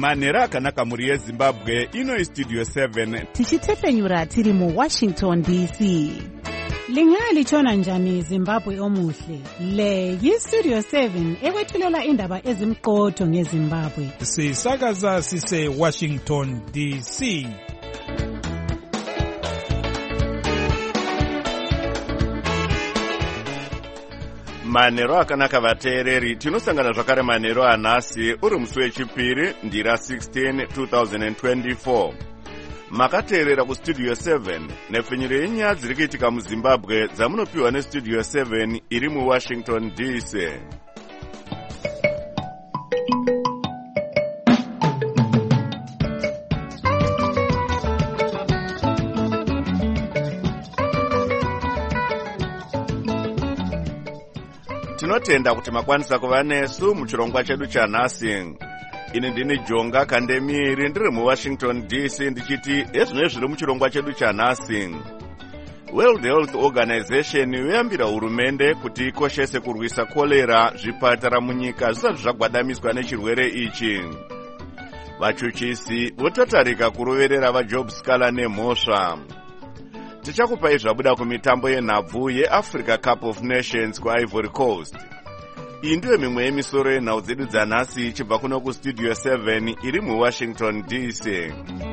manhero akanaka mhuri yezimbabwe. Ino istudio 7 tichitefenyura tiri muWashington DC. Lingalitshona njani Zimbabwe omuhle? Le yistudio 7 ekwethulela indaba ezimqotho ngeZimbabwe. Sisakaza sise Washington DC. manhero akanaka vateereri. Tinosangana zvakare manhero anhasi uri musi wechipiri ndira 16 2024. Makateerera kustudio 7 nepfenyuro yenyaya dziri kuitika muZimbabwe dzamunopiwa nestudio 7 iri muWashington DC. Tinotenda kuti makwanisa kuva nesu muchirongwa chedu chanhasi. Ini ndini Jonga Kandemiri ndiri muWashington DC ndichiti ezvino zviri muchirongwa chedu chanhasi. World Health Organization yoyambira hurumende kuti ikoshese kurwisa kolera zvipatara munyika zvisati zvagwadamiswa nechirwere ichi. Vachuchisi votatarika kuroverera vaJob Scala nemhosva. Tichakupai zvabuda kumitambo yenhabvu yeAfrica Cup of Nations kuIvory Coast. Iyi ndiyo mimwe yemisoro yenhau dzedu dzanhasi ichibva kuno kustudio 7 iri muWashington DC.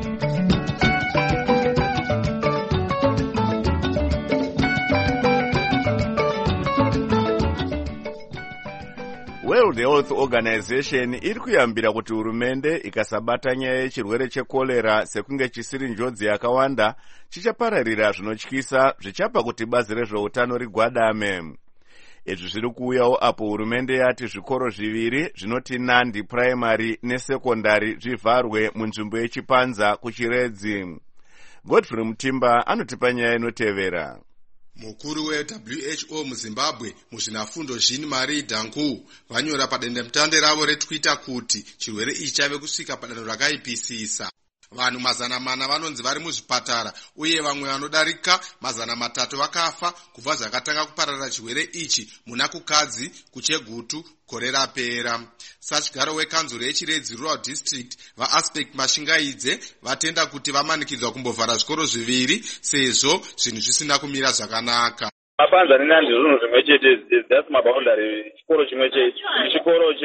World Health Organization iri kuyambira kuti hurumende ikasabata nyaya yechirwere chekolera sekunge chisiri njodzi yakawanda chichapararira zvinotyisa zvichapa kuti bazi rezveutano rigwadame. Izvi zviri kuuyawo apo hurumende yati zvikoro zviviri zvinoti Nandi Primary nesekondari zvivharwe munzvimbo yechipanza kuChiredzi. Godfrey Mutimba anotipa nyaya inotevera. Mukuru weWHO muZimbabwe muzvinafundo Jean-Marie Danku vanyora padendemutande ravo reTwitter kuti chirwere ichi chave kusvika padanho rakaipisisa. Vanhu 400 vanonzi vari muzvipatara uye vamwe vanodarika 300 vakafa kubva zvakatanga kupararira chirwere ichi muna kukadzi kuChegutu gore rapera. Sachigaro wekanzuro yeChiredzi Rural District vaAspect Mashingaidze vatenda kuti vamanikidzwa kumbovhara zvikoro zviviri sezvo zvinhu zvisina kumira zvakanaka. Mapanza neNandi zvinhu zvimwe chete, that's maboundary. Chikoro chimwe chete, chikoro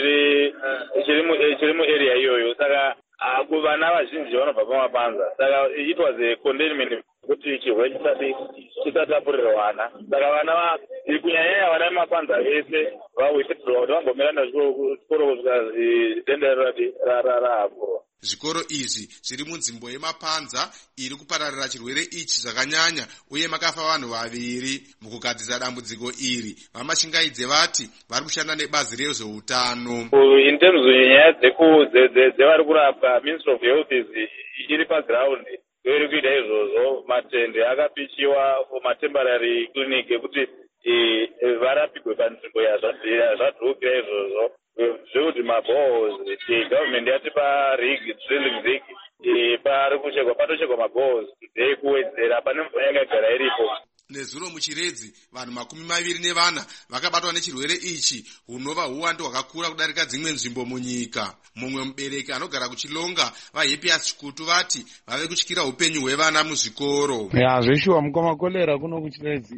chiri muarea iyoyo, saka vana vazhinji vanobva pamapanza. Saka it was a containment kuti chirwere chisatapurirwana. Saka vana kunyanya vana vemapanza vese vawithdraw kuti vambomirana chikoro kusvika denda raakura. Zvikoro izvi zviri munzvimbo yemapanza iri kupararira chirwere ichi zvakanyanya uye makafa vanhu vaviri. Mukugadzisa dambudziko iri vaMashingaidze vati vari kushanda nebazi rezveutano. In terms of nyaya dzevari kurapwa, Ministry of Health iri paground iri kuita izvozvo. Matende akapichiwa for matemporary clinic ekuti varapigwe panzvimbo yazvadhurukira izvozvo. Zvekuti mabohos government yatipa drilling rig pari kuchekwa patochekwa mabohos today kuwedzera pane mvura yakagara iripo. Nezuro muChiredzi vanhu 24 vakabatwa nechirwere ichi hunova huwando hwakakura kudarika dzimwe nzvimbo munyika. Mumwe mubereki anogara kuChilonga vaHappiness Chikutu vati vave kutyira upenyu hwevana muzvikoro. Zveshuwa mukamakolera kuno kuChiredzi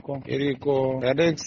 iriko radai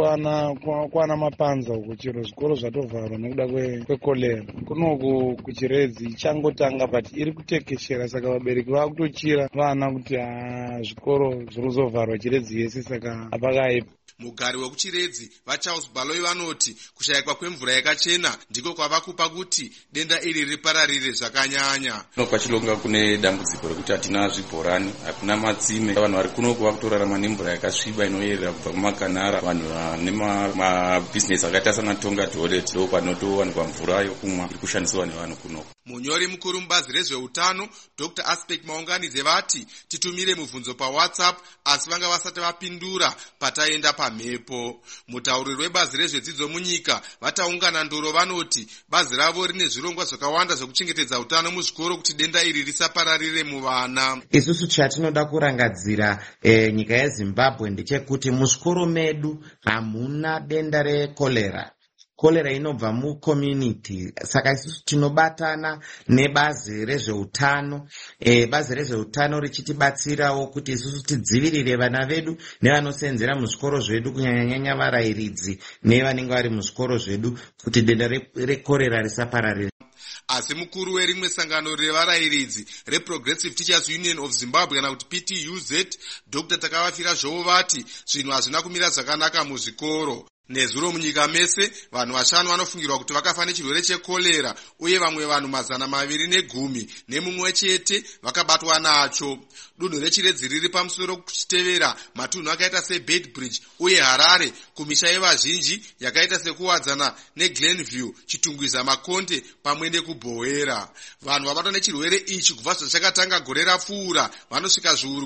kuwana mapanza uko chero zvikoro zvatovharwa nekuda kwekolera. Kuno kuChiredzi ichangotanga but iri kutekeshera, saka vabereki vakutochira vana kuti zvikoro zviri kuzovharwa Chiredzi yese, saka apakaipa. Mugari wekuChiredzi vaCharles Baloi vanoti kushayikwa kwemvura yakachena ndiko kwava kupa kuti denda iri ripararire zvakanyanya. KwaChilonga kune dambudziko rekuti hatina zvibhorani, hakuna matsime. Vanhu vari kuno kuva kutorarama nemvura yakasviba inoyerera kubva kumakanara. Vanhu vane mabhizinesi akaita sana Tonga Toilet ndo panotowanikwa mvura yokumwa iri kushandiswa nevanhu kuno. Munyori mukuru mubazi rezveutano Dr. Aspect Maunganidze vati titumire mubvunzo paWhatsApp asi vanga vasati vapindura pataenda pamhepo. Mutauriri webazi rezvedzidzo munyika vataungana ndoro vanoti bazi ravo rine zvirongwa zvakawanda zvokuchengetedza utano muzvikoro kuti denda iri risapararire muvana. Isusu chatinoda kurangadzira nyika yeZimbabwe ndechekuti muzvikoro medu hamuna denda rekolera. Kolera inobva mucommunity. Saka isusu tinobatana nebazi rezveutano, bazi rezveutano richitibatsirawo kuti isusu tidzivirire vana vedu nevanosenzera muzvikoro zvedu, kunyanyanyanya varayiridzi nevanenge vari muzvikoro zvedu, kuti denda rekorera risapararira. Asi mukuru werimwe sangano revarayiridzi reProgressive Teachers Union of Zimbabwe kana kuti PTUZ, Dr. Takavafira Zhou vati zvinhu hazvina kumira zvakanaka muzvikoro. Nezuro munyika mese vanhu 5 vanofungirwa kuti vakafa nechirwere chekolera, uye vamwe vanhu 210 nemumwe chete vakabatwa nacho. Dunhu rechiredzi riri pamusoro kuchitevera matunhu akaita seBedbridge uye Harare, kumisha yevazhinji yakaita sekuwadzana neGlenview, Chitungwiza, Makonde pamwe nekubhowera. Vanhu vabatwa nechirwere ichi kubva zvachakatanga gore rapfuura vanosvika zviuru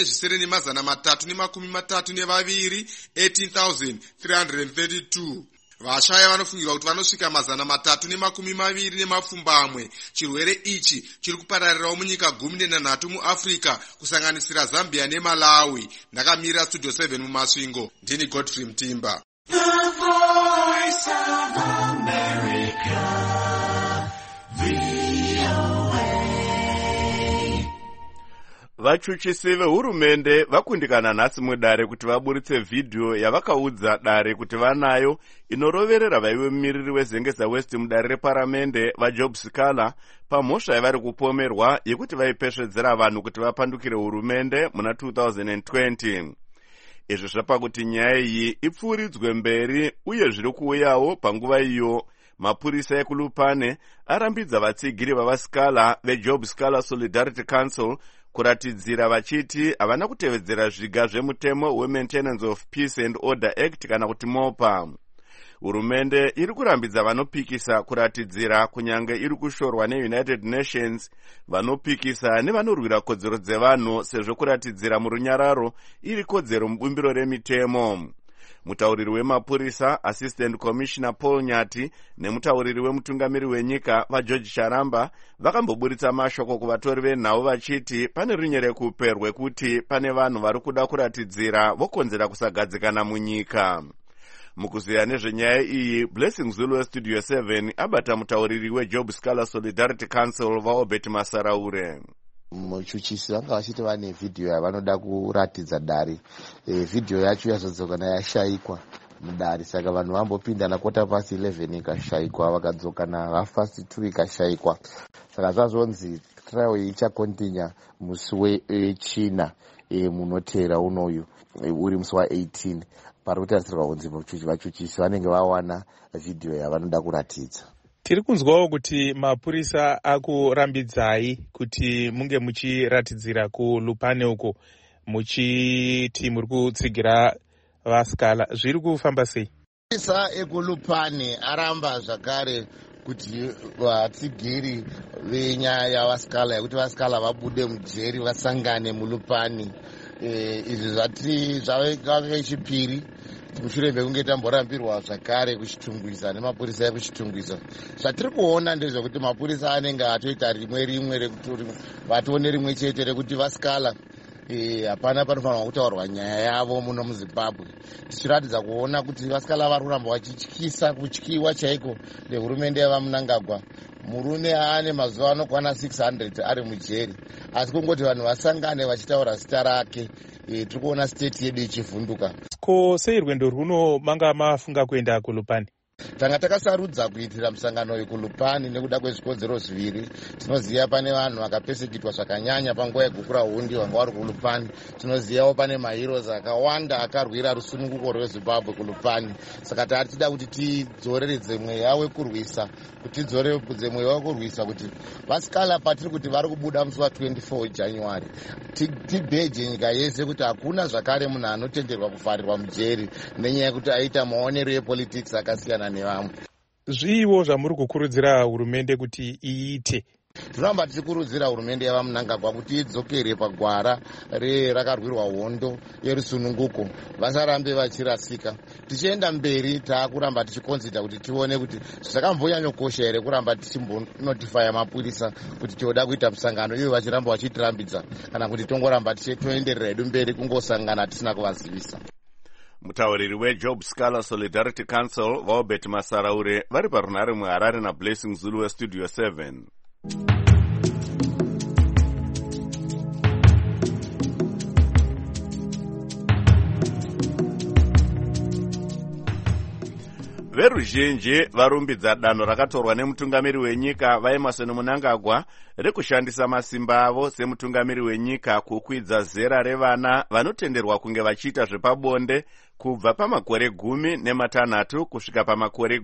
10,332, 18,332. Vashaya vanofungirwa kuti vanosvika 320 Chirwere ichi chiri kupararirawo munyika 13 muAfrica kusanganisira Zambia neMalawi. Ndakamirira Studio 7 mumasvingo. Ndini Godfrey Mtimba. The Voice of America. Vachuchisi vehurumende vakundikana nhasi mudare kuti vaburitse vhidhiyo yavakaudza dare kuti vanayo inoroverera vaive mumiriri wezengeza West mudare reparamende vaJob Sikala pamhosva yavari kupomerwa yekuti vaipesvedzera vanhu kuti vapandukire hurumende muna 2020. Izvi zvapa kuti nyaya iyi ipfuuridzwe mberi, uye zviri kuuyawo panguva iyo mapurisa ekulupane arambidza vatsigiri vavaSikala veJob Sikala Solidarity Council kuratidzira vachiti havana kutevedzera zviga zvemutemo weMaintenance of Peace and Order Act kana kuti MOPA. Hurumende iri kurambidza vanopikisa kuratidzira, kunyange iri kushorwa neUnited Nations, vanopikisa nevanorwira kodzero dzevanhu, sezvo kuratidzira murunyararo iri kodzero mubumbiro remitemo. Mutauriri wemapurisa Assistant Commissioner Paul Nyati nemutauriri wemutungamiri wenyika vaGeorge Charamba vakamboburitsa mashoko kuvatori venhau vachiti pane runyerekupe rwekuti pane vanhu vari kuda kuratidzira vokonzera kusagadzikana munyika. Mukuziya nezvenyaya iyi, Blessing Zulu weStudio 7 abata mutauriri weJob Sikala Solidarity Council vaObert Masaraure. Muchuchisi vanga vachiti vane vhidhiyo yavanoda kuratidza dare. Vhidhiyo yacho yazodzokana yashayikwa mudare, saka vanhu vambopinda na 11:15 ikashayikwa, vakadzokana 2:30 ikashayikwa. Saka zvazonzi trial ichakontinya musi wechina munotera unoyu uri musi wa18. Pari kutarisirwa kunzi vachuchisi vanenge vawana vhidhiyo yavanoda kuratidza. Tiri kunzwawo kuti mapurisa akurambidzai kuti munge muchiratidzira kuLupane uko muchiti muri kutsigira vaSikala. Zviri kufamba sei? Mapurisa ekuLupane aramba zvakare kuti vatsigiri venyaya yavaSikala yekuti vaSikala vabude mujeri vasangane muLupane. Izvi zvati zvave chipiri mushure mekunge tamborambirwa zvakare kuchitungwiza nemapurisa ekuchitungwiza. Zvatiri kuona ndezvekuti mapurisa anenge atoita rimwe rekuti vatione rimwe chete rekuti vaSikala hapana panofanirwa kutaurwa nyaya yavo muno muZimbabwe, tichiratidza kuona kuti vaSikala vari kuramba vachityisa kutyiwa chaiko nehurumende yavaMnangagwa. Murume aane mazuva anokwana 600 ari mujeri, asi kungoti vanhu vasangane vachitaura zita rake. Tiri kuona state yedu ichivhunduka. Ko sei rwendo rwuno manga mafunga kuenda kuLupane? Tanga takasarudza kuitira musangano uyu kuLupane nekuda kwezvikodzero zviviri. Tinoziva pane vanhu vakapesekitwa zvakanyanya panguva yegukura hundi vanga vari kuLupane. Tinozivawo pane maheroes akawanda akarwira rusununguko rweZimbabwe kuLupane. Saka tatida kuti tidzoreredze mweya wekurwisa, kuti tidzoreredze mweya wekurwisa kuti vaSikala patiri kuti vari kubuda musi wa24 January tibheje nyika yese kuti hakuna zvakare munhu anotenderwa kuvharirwa mujeri nenyaya yekuti aita maonero epolitics akasiyana nevamwe. Zviiwo zvamuri kukurudzira hurumende kuti iite? Tinoramba tichikurudzira hurumende yavaMnangagwa kuti idzokere pagwara rakarwirwa hondo yerusununguko, vasarambe vachirasika. Tichienda mberi taakuramba tichikonzita kuti tione kuti zvakambonyanyokosha here kuramba tichimbonotifaya mapurisa kuti tioda kuita musangano iyo vachiramba vachitirambidza, kana kuti tongoramba toenderera hedu mberi kungosangana tisina kuvazivisa. Mutauriri weJob Scholar Solidarity Council vaobert Masaraure vari parunhare muHarare naBlessing Zulu weStudio 7. Veruzhinji varumbidza danho rakatorwa nemutungamiri wenyika vaEmmerson Mnangagwa rekushandisa masimba avo semutungamiri wenyika kukwidza zera revana vanotenderwa kunge vachiita zvepabonde kubva pamakore 16 kusvika pamakore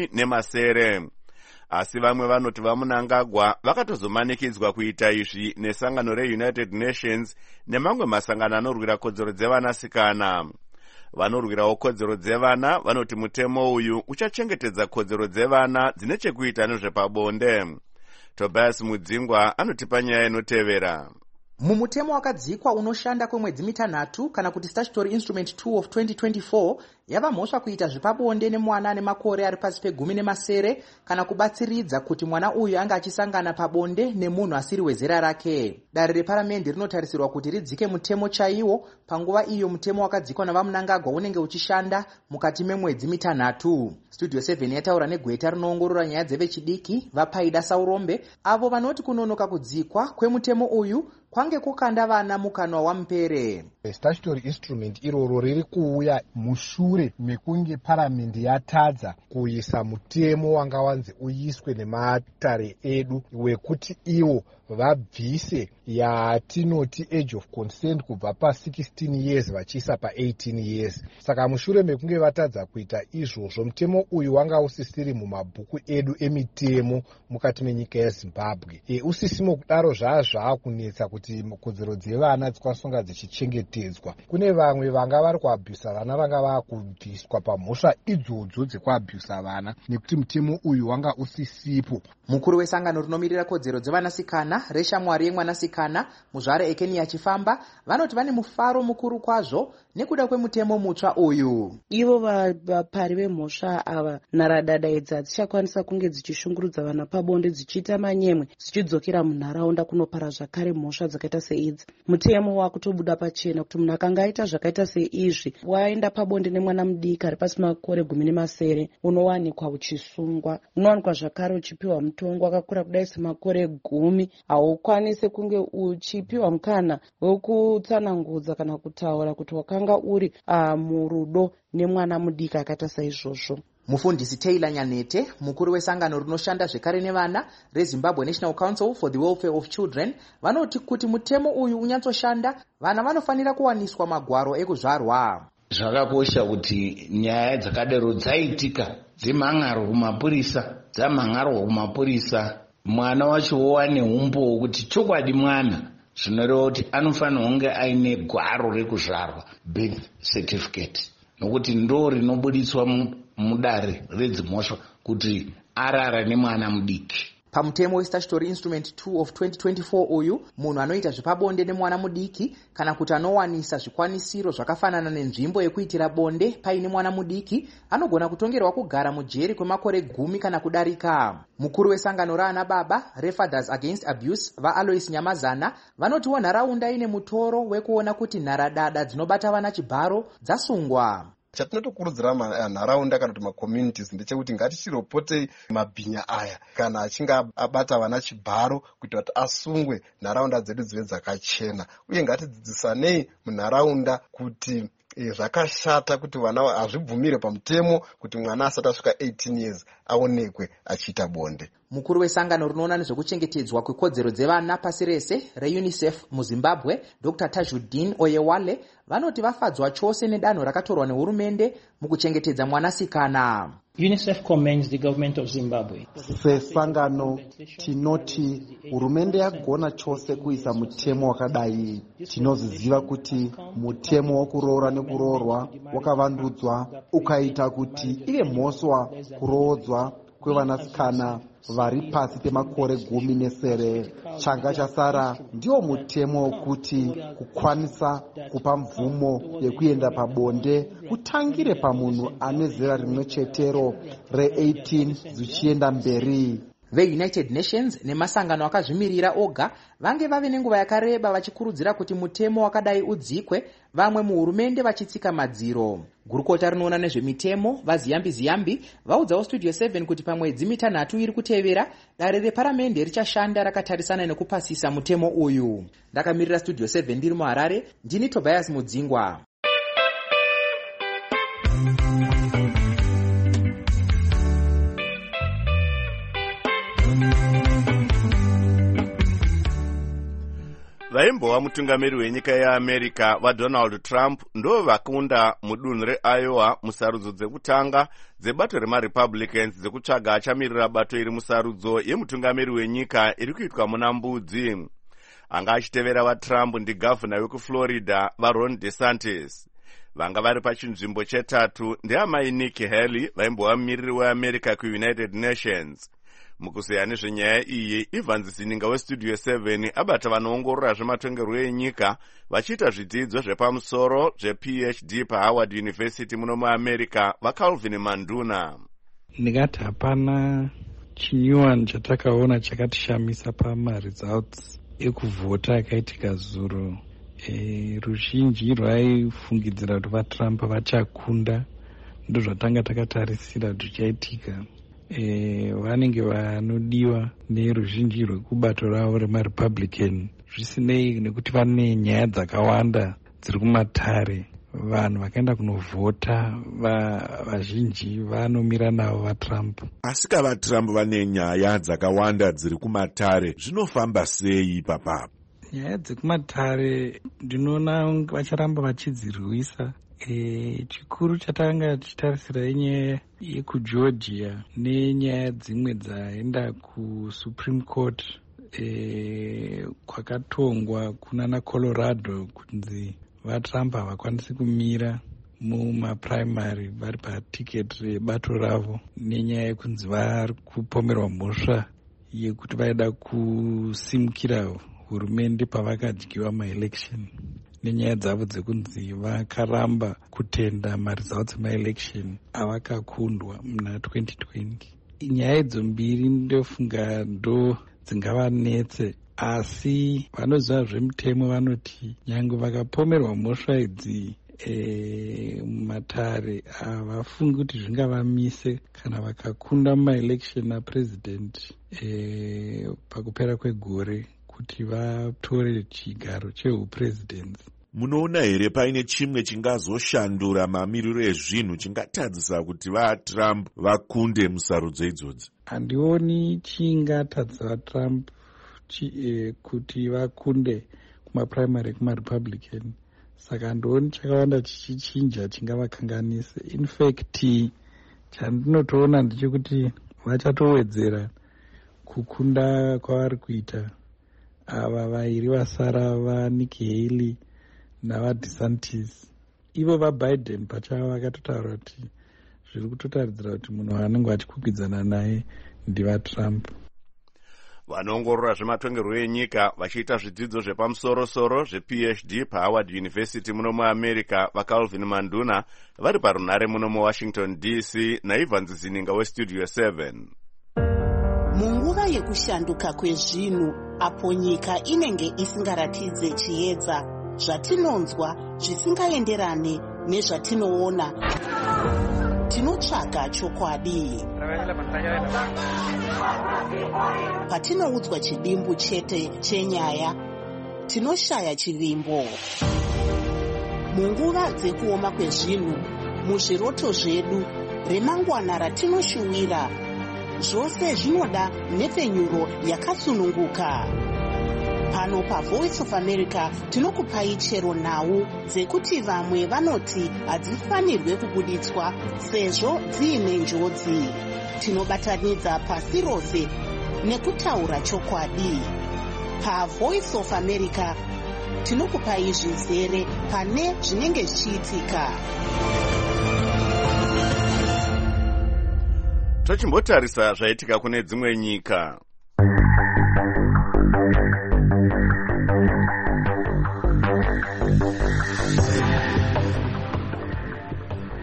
17. Asi vamwe vanoti vaMnangagwa vakatozomanikidzwa kuita izvi nesangano reUnited Nations nemamwe masangano anorwira kodzero dzevanasikana. Vanorwirawo kodzero dzevana vanoti mutemo uyu uchachengetedza kodzero dzevana dzine chekuita nezvepabonde. Tobias Mudzingwa anotipa nyaya inotevera. Mumutemo wakadzikwa unoshanda kwemwedzi 3 kana kuti Statutory Instrument 2 of 2024 yava mhosva kuita zvepabonde nemwana ane makore ari pasi pe10 kana kubatsiridza kuti mwana uyu anga achisangana pabonde nemunhu asiri wezera rake. Dare reparamende rinotarisirwa kuti ridzike mutemo chaiwo panguva iyo mutemo wakadzikwa navaMnangagwa unenge uchishanda mukati memwedzi 3. Studio 7 yataura negweta rinoongorora nyaya dzevechidiki vaPaida Saurombe avo vanoti kunonoka kudzikwa kwemutemo uyu kwange kukanda vana mukanwa wamupere. Statutory instrument iroro riri kuuya mushure mekunge paramende yatadza kuisa mutemo wanga wanzi uiswe nematare edu wekuti iwo vabvise yatinoti age of consent kubva pa16 years vachiisa pa18 years. Saka mushure mekunge vatadza kuita izvozvo mutemo uyu wanga usisiri mumabhuku edu emitemo mukati menyika yeZimbabwe. Usisimo kudaro zvaakunetsa kuti kodzero dzevana dzikwanisonga dzichichengetedzwa. Kune vamwe vanga vari kuabhusa vana vanga vakubviswa pamhosva idzodzo dzekuabhusa vana nekuti mutemo uyu wanga usisipo. Mukuru wesangano rinomirira kodzero dzevanasikana reshamwari yemwanasikana muzvare Ekeni Achifamba vanoti vane mufaro mukuru kwazvo nekuda kwemutemo mutsva uyu. Ivo vapari vemhosva ava naradada idzi dzichakwanisa kunge dzichishungurudza vana pabonde dzichiita manyemwe dzichidzokera munharaunda kunopara zvakare mhosva dzakaita seidzi. Mutemo wakutobuda pachena kuti munhu akanga aita zvakaita seizvi waenda pabonde nemwana mudiki ari pasi makore 17 unowanikwa uchisungwa. Unowanikwa zvakare uchipiwa mutongo wakakura kudai semakore 10 haukwanisi kunge uchipiwa mukana wekutsanangudza kana kutaura kuti wakanga uri murudo nemwana mudiki akaita saizvozvo. Mufundisi Taylor Nyanete, mukuru wesangano rinoshanda zvekare nevana reZimbabwe National Council for the Welfare of Children, vanoti kuti mutemo uyu unyatsoshanda vana vanofanira kuwaniswa magwaro ekuzvarwa. Zvakakosha kuti nyaya dzakadaro dzaitika dzemhangaro kumapurisa, dzamhangarwa kumapurisa, mwana wacho wowane umbo kuti chokwadi mwana zvinoreva kuti anofanirwa kunge aine gwaro rekuzvarwa, birth certificate, nokuti ndo rinobuditswa mudare redzimhosva kuti arara nemwana mudiki. Pamutemo weStatutory Instrument 2 of 2024 uyu, munhu anoita zvepabonde nemwana mudiki kana kuti anowanisa zvikwanisiro zvakafanana nenzvimbo yekuitira bonde paine mwana mudiki anogona kutongerwa kugara mujeri kwemakore 10 kana kudarika. Mukuru wesangano raana baba reFathers Against Abuse vaAlois Nyamazana vanotiwo nharaunda ine mutoro wekuona kuti nharadada dzinobata vana chibharo dzasungwa. Chatinotokurudzira nharaunda kana kuti macommunities ndechekuti ngatichiripotei mabhinya aya kana achinge abata vana chibharo kuita kuti asungwe, nharaunda dzedu dzive dzakachena, uye ngatidzidzisanei munharaunda kuti zvakashata kuti vana hazvibvumire pamutemo kuti mwana asati asvika 18 years aonekwe achiita bonde. Mukuru wesangano rinoona nezvekuchengetedzwa kwekodzero dzevana pasi rese reUNICEF muZimbabwe Dr. Tajuddin Oyewale vanoti vafadzwa chose nedanho rakatorwa nehurumende mukuchengetedza mwanasikana. UNICEF commends the government of Zimbabwe. Sesangano tinoti hurumende yagona chose kuisa mutemo wakadai. Tinoziva kuti mutemo wokuroora nekuroorwa wakavandudzwa ukaita kuti ive mhosva kurodzwa kwevanasikana vari pasi pemakore 17. Changa chasara ndiwo mutemo wokuti kukwanisa kupa mvumo yekuenda pabonde kutangire pamunhu ane zera rimwe chetero re18 zvichienda mberi. veunited nations nemasangano akazvimirira oga vange vave nenguva yakareba vachikurudzira kuti mutemo wakadai udzikwe, vamwe muhurumende vachitsika madziro. Gurukota rinoona nezvemitemo vaziyambi ziyambi vaudzawo studio 7 kuti pamwedzi mitanhatu iri kutevera dare reparamende richashanda rakatarisana nekupasisa mutemo uyu. Ndakamirira studio 7 ndiri muHarare, ndini Tobias Mudzingwa. vaimbova mutungamiri wenyika yeamerica vaDonald Trump ndo vakunda mudunhu reIowa musarudzo dzekutanga dzebato remaRepublicans dzekutsvaga achamirira bato iri musarudzo yemutungamiri wenyika iri kuitwa muna Mbudzi. Anga achitevera vaTrump ndi gavhuna wekuFlorida vaRon DeSantis. Vanga vari pachinzvimbo chetatu ndeamai Nikki Haley vaimbova mumiriri weAmerica kuUnited Nations. Mukuzeya nezvenyaya iyi, Ivan Zininga westudio 7 abata vanoongorora zvematongerwo enyika vachiita zvidzidzo zvepamusoro zvePhD paHoward University muno muAmerica vaCalvin Manduna. Ndingati hapana chinyuwani chatakaona chakatishamisa pamaresults ekuvhota akaitika zuro. Ruzhinji rwaifungidzira kuti vaTrump vachakunda, ndozvatanga takatarisira kuti zvichaitika. Vanenge vanodiwa neruzhinji rwekubato ravo remaRepublican, zvisinei nekuti vane nyaya dzakawanda dziri kumatare. Vanhu vakaenda kunovhota vazhinji vanomira navo vaTrump. Asi vaTrump vane nyaya dzakawanda dziri kumatare, zvinofamba sei papa? Nyaya dzekumatare ndinoona vacharamba vachidzirwisa. Chikuru chatanga tichitarisira inyaya yekuGeorgia nenyaya dzimwe dzaenda kuSupreme Court kwakatongwa kunana Colorado kunzi vaTrump havakwanisi kumira mumaprimary vari patiketi rebato ravo nenyaya yekunzi vari kupomerwa mhosva yekuti vaida kusimukira hurumende pavakadyiwa maelection, nenyaya dzavo dzekunzi vakaramba kutenda maresults emaelection avakakundwa muna 2020. Nyaya idzo mbiri ndofunga ndo dzingavanetse, asi vanoziva zvemutemo vanoti nyange vakapomerwa mhosva idzi mumatare havafungi kuti zvingavamise kana vakakunda mumaelection apresident pakupera kwegore kuti vatore chigaro cheupresidency. Munoona here paine chimwe chingazoshandura mamiriro ezvinhu chingatadzisa kuti vaTrump vakunde musarudzo idzodzi? Handioni chingatadzisa vaTrump kuti vakunde kumaprimary ekumaRepublican, saka handioni chakawanda chichichinja chingavakanganise. In fact, chandinotoona ndechekuti vachatowedzera kukunda kwavari kuita ava vairi vasara vaNikki Haley navaDeSantis. Ivo vaBiden pachavo vakatotaura kuti zviri kutotaridzira kuti munhu anenge achikwikwidzana naye ndivaTrump. Vanoongorora zvematongerwo enyika vachiita zvidzidzo zvepamusoro-soro zvePhD paHoward University muno muAmerica vaCalvin Manduna vari parunhare muno muWashington DC naIvan Zininga westudio 7. Munguva yekushanduka kwezvinhu apo nyika inenge isingaratidze chiedza, zvatinonzwa zvisingaenderane nezvatinoona, tinotsvaga chokwadi. Patinoudzwa chidimbu chete chenyaya, tinoshaya chivimbo. Munguva dzekuoma kwezvinhu, muzviroto zvedu, remangwana ratinoshuwira, zvose zvinoda nhepfenyuro yakasununguka. Pano paVoice of America tinokupai chero nhau dzekuti vamwe vanoti hadzifanirwe kubuditswa sezvo dziine njodzi. Tinobatanidza pasi rose nekutaura chokwadi. PaVoice of America tinokupai zvizere pane zvinenge zvichiitika. Tochimbotarisa zvaitika kune dzimwe nyika.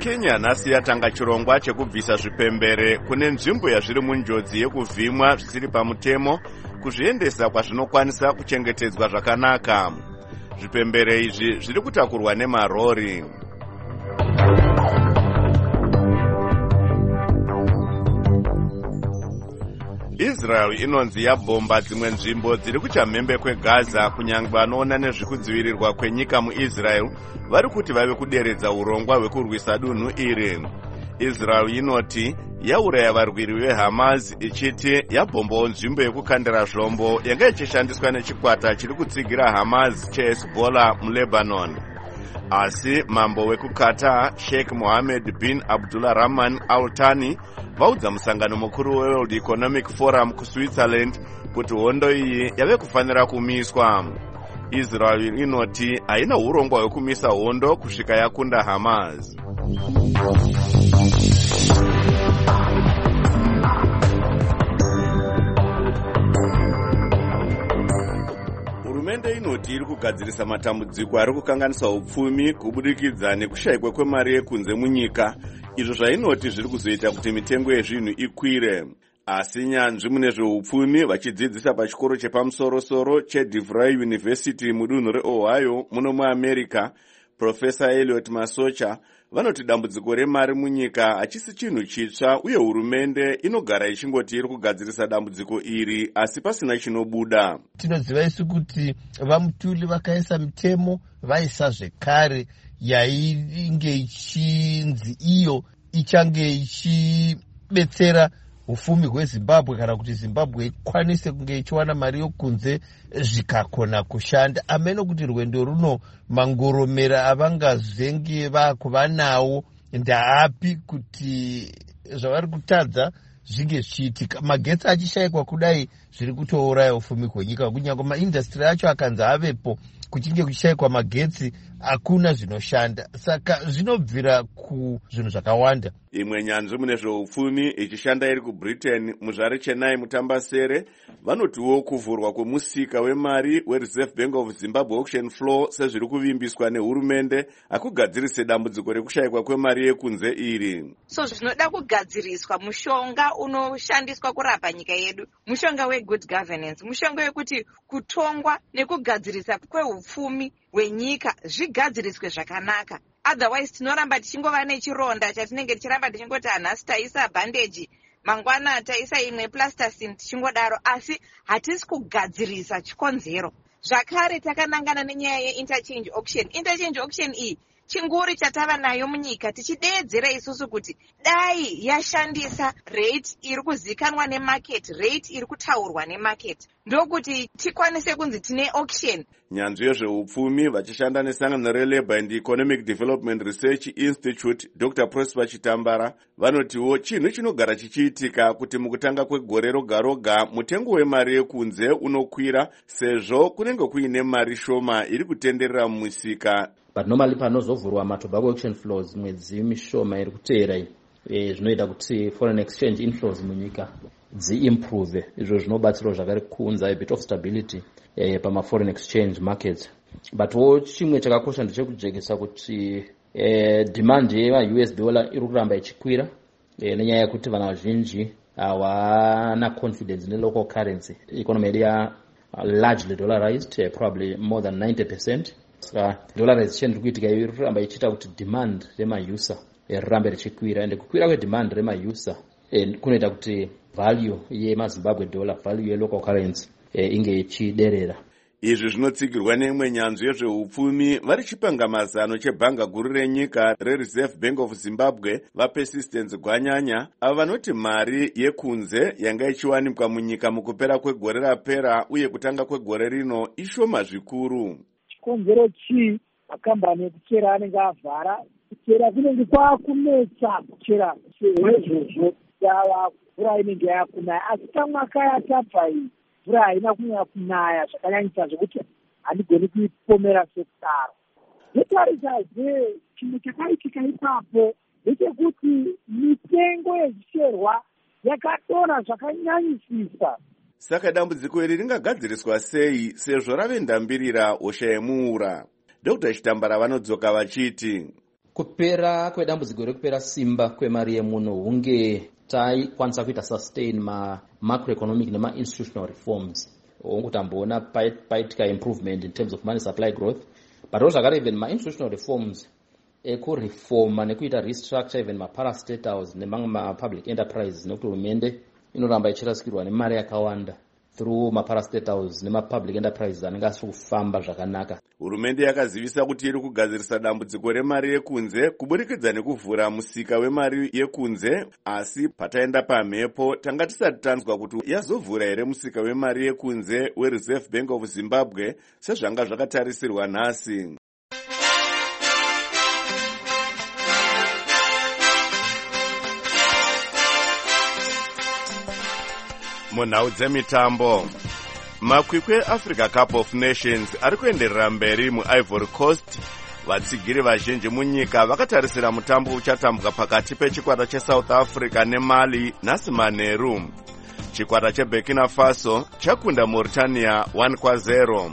Kenya nhasi yatanga chirongwa chekubvisa zvipembere kune nzvimbo yazviri munjodzi yekuvhimwa zvisiri pamutemo kuzviendesa kwazvinokwanisa kuchengetedzwa zvakanaka. Zvipembere izvi zviri kutakurwa nemarori. Israel inonzi yabhomba dzimwe nzvimbo dziri kuchamhembe kweGaza kunyange vanoona nezvekudzivirirwa kwenyika muIsrael vari kuti vave kuderedza urongwa hwekurwisa dunhu iri. Israel inoti yauraya varwiri veHamas ichiti yabhombawo nzvimbo yekukandira zvombo yanga ichishandiswa nechikwata chiri kutsigira Hamas cheHezbollah muLebanon. Asi mambo wekuQatar Sheikh Mohammed bin Abdullah Rahman Al Thani vaudza musangano mukuru weWorld Economic Forum kuSwitzerland kuti hondo iyi yave kufanira kumiswa. Israel inoti haina urongwa hwekumisa hondo kusvika yakunda Hamas. Hurumende inoti iri kugadzirisa matambudziko ari kukanganisa upfumi kubudikidza nekushayikwa kwemari yekunze munyika, izvo zvainoti zviri kuzoita kuti mitengo yezvinhu ikwire. Asi nyanzvi mune zveupfumi vachidzidzisa pachikoro chepamusoro-soro cheDeVry University mudunhu reOhio muno muAmerica, Profesa Elliot Masocha vanoti dambudziko remari munyika hachisi chinhu chitsva uye hurumende inogara ichingoti iri kugadzirisa dambudziko iri asi pasina chinobuda. Tinoziva isu kuti vamutuli vakaisa mitemo vaisa zvekare yainge ichinzi iyo ichange ichibetsera ufumi hweZimbabwe kana kuti Zimbabwe ikwanise kunge ichiwana mari yokunze zvikakona kushanda. Ameno kuti rwendo runo mangoromera avangazenge vakuva nawo ndaapi kuti zvavari kutadza zvinge zvichiitika. Magetsi achishayikwa kudai zviri kutouraya ufumi hwenyika. Kunyange maindastri acho akanzi avepo kuchinge kuchishayikwa magetsi hakuna zvinoshanda. Saka zvinobvira kuzvinhu zvakawanda. Imwe nyanzvi mune zveupfumi ichishanda iri kuBritain muzvare Chennai mutambasere vanotiwo kuvhurwa kwemusika wemari weReserve Bank of Zimbabwe auction floor sezviri kuvimbiswa nehurumende hakugadzirise dambudziko rekushayikwa kwemari yekunze iri. So zvinoda kugadziriswa mushonga unoshandiswa kurapa nyika yedu, mushonga wegood governance, mushonga wekuti kutongwa nekugadzirisa kweupfumi hwenyika zvigadziriswe zvakanaka. Otherwise tinoramba tichingova nechironda chatinenge tichiramba tichingoti hanhasi taisa bhandeji, mangwana taisa imwe plasticine tichingodaro, asi hatisi kugadzirisa chikonzero. Zvakare takanangana nenyaya yeinterchange auction. Interchange auction iyi chinguri chatava nayo munyika tichideedzera isusu kuti dai yashandisa rate iri kuzikanwa nemarket, rate iri kutaurwa nemarket, ndokuti tikwanise kunzi tine auction. Nyanzvi yezveupfumi vachishanda nesangano reLabour and Economic Development Research Institute Dr. Prosper Chitambara vanotiwo chinhu chinogara chichiitika kuti mukutanga kwegore roga roga mutengo wemari yekunze unokwira sezvo kunenge kuine mari shoma iri kutenderera mumisika. But normally panozovhurwa matobacco auction floors mwedzi mishoma iri kuteera zvinoita kuti foreign exchange inflows munyika dziimprove, izvo zvinobatsira zvakare kuunza a bit of stability pama-foreign exchange markets. But chimwe chakakosha ndechekujekesa kuti demand yema-US dollar iri kuramba ichikwira nenyaya yekuti vanhu vazhinji hawana confidence nelocal currency. Economy yedu largely dollarized, probably more than 90%. Saka dollarization iri kuitika iri kuramba ichiita kuti demand remauser rirambe richikwira, ende kukwira kwedemand remauser kunoita kuti value yemaZimbabwe dollar, value yelocal currency inge ichiderera. Izvi zvinotsigirwa neimwe nyanzvi yezveupfumi vari chipanga mazano chebhanga guru renyika reReserve Bank of Zimbabwe vaPersistence Gwanyanya ava vanoti mari yekunze yanga ichiwanikwa munyika mukupera kwegore rapera uye kutanga kwegore rino ishoma zvikuru. Chikonzero chii? Makambani ekuchera anenge avhara, kuchera kunenge kwakunetsa kuchera zvezvozvo yava mvura inenge yakunaya, asi kamwaka yatabva iyi mvura haina kunyanya kunaya zvakanyanyisa zvokuti handigoni kuipomera sekudaro. Zvetarisazve chinhu chakaitika ipapo ndechekuti mitengo yezvicherwa yakadonha zvakanyanyisisa. Saka dambudziko iri ringagadziriswa sei sezvo rave ndambirira hosha yemuura? Dr. Chitambara vanodzoka vachiti kupera kwedambudziko rekupera simba kwemari yemunhu hunge taikwanisa kuita sustain macroeconomic nema-institutional reforms hongu tamboona paitika improvement in terms of money supply growth, but zvakare even ma-institutional reforms ekureforma nekuita restructure even maparastatals nemamwe mapublic enterprises, nekuti hurumende inoramba ichirasikirwa nemari yakawanda through maparastatals nemapublic enterprises anenge asiri kufamba zvakanaka. Hurumende yakazivisa kuti iri kugadzirisa dambudziko remari yekunze kuburikidza nekuvhura musika wemari yekunze, asi pataenda pamhepo tanga tisati tanzwa kuti yazovhura here musika wemari yekunze weReserve Bank of Zimbabwe sezvanga zvakatarisirwa nhasi. Munhau dzemitambo, makwikwi eAfrica Cup of Nations ari kuenderera mberi muIvory Coast. Vatsigiri vazhinji munyika vakatarisira mutambo uchatambwa pakati pechikwata cheSouth Africa neMali nhasi manheru. Chikwata cheBurkina Faso chakunda Mauritania 1-0.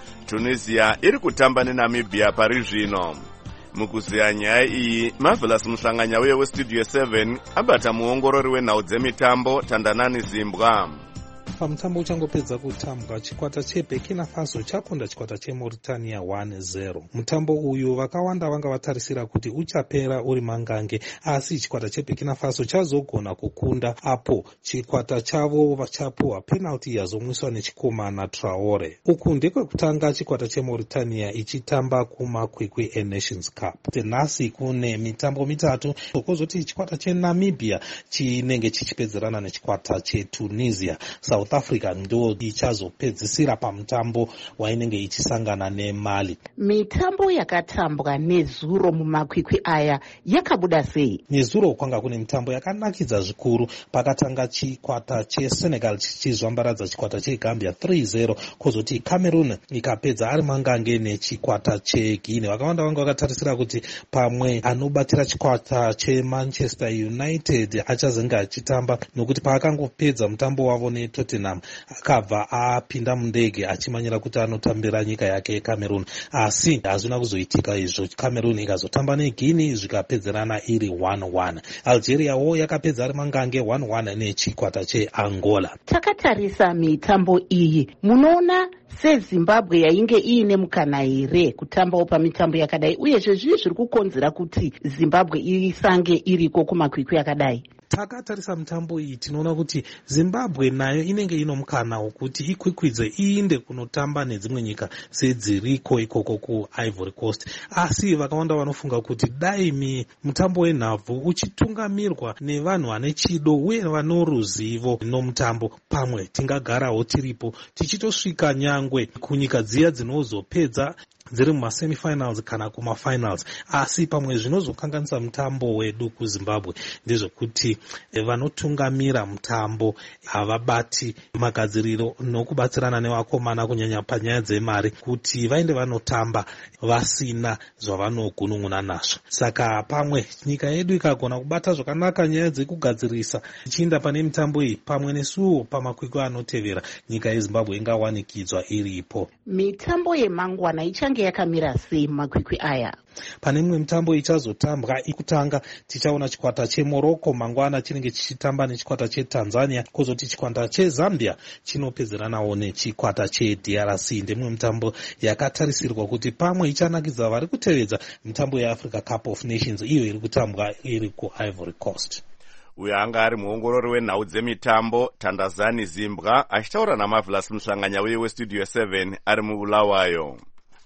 Tunisia iri kutamba neNamibia pari zvino. Mukuziya nyaya iyi, Marvelous Muhlanganya weStudio 7 abata muongorori wenhau dzemitambo Tandanani Zimbwa. Pamutambo uchangopedza kutambwa, chikwata cheBurkina Faso chakunda chikwata cheMauritania 1-0. Mutambo uyu vakawanda vanga vatarisira kuti uchapera uri mangange, asi chikwata cheBurkina Faso chazogona kukunda apo chikwata chavo vachapuwa penalty yazomwiswa nechikomana Traore. Uku ndekwekutanga chikwata cheMauritania ichitamba kumakwikwi eNations Cup. Nhasi kune mitambo mitatu, kozoti chikwata cheNamibia chinenge chichipedzerana nechikwata cheTunisia. South Africa ndo ichazopedzisira pamutambo wainenge ichisangana neMali. Mitambo yakatambwa nezuro mumakwikwi aya yakabuda sei? Nezuro kwanga kune mitambo yakanakidza zvikuru. Pakatanga chikwata cheSenegal chichizvambaradza chikwata cheGambia 3-0, kozoti Cameroon ikapedza ari mangange nechikwata cheGuinea. Vakawanda vanga vakatarisira kuti pamwe anobatira chikwata cheManchester United achazenge achitamba, nokuti paakangopedza mutambo wavo neTottenham akabva apinda mundege achimanyira kuti anotambira nyika yake yeCameroon, asi hazvina kuzoitika izvo. Cameroon ikazotamba neGuinea zvikapedzerana iri 1-1. Algeria wo yakapedza ari mangange 1-1 nechikwata cheAngola. Takatarisa mitambo iyi, munoona seZimbabwe yainge iine mukana here kutambawo pamitambo yakadai, uyezve zvii zviri kukonzera kuti Zimbabwe isange iriko kumakwikwi yakadai? Takatarisa mitambo iyi tinoona kuti Zimbabwe nayo inenge ino mukana wokuti ikwikwidze iinde kunotamba nedzimwe nyika sedziriko ikoko kuIvory Coast, asi vakawanda vanofunga kuti dai mutambo wenhabvu uchitungamirwa nevanhu vane chido uye vano ruzivo nomutambo, pamwe tingagarawo tiripo tichitosvika nyangwe kunyika dziya dzinozopedza dziri mumasemifinals kana kumafinals. Asi pamwe zvinozokanganisa mutambo wedu kuZimbabwe ndezvekuti vanotungamira mutambo havabati magadziriro nokubatsirana nevakomana kunyanya panyaya dzemari kuti vainde vanotamba vasina zvavanogunun'una nazvo. Saka pamwe nyika yedu ikagona kubata zvakanaka nyaya dzekugadzirisa ichiinda pane mitambo iyi, pamwe nesuwo pamakwikwi anotevera nyika yeZimbabwe ingawanikidzwa iripo. Mitambo yemangwana ichange yakamira sei mumakwikwi aya? Pane imwe mitambo ichazotambwa. Ikutanga tichaona chikwata cheMorocco mangwana chinenge chichitamba nechikwata cheTanzania, kozoti chikwata cheZambia chinopedzeranawo nechikwata cheDRC. Ndemwe mitambo yakatarisirwa kuti pamwe ichanakidza vari kutevedza mitambo yeAfrica Cup of Nations iyo iri kutambwa iri kuIvory Coast. Uyo anga ari muongorori wenhau dzemitambo Tandazani Zimbwa achitaura naMarvelous Muhlanganya weStudio 7 ari muBulawayo.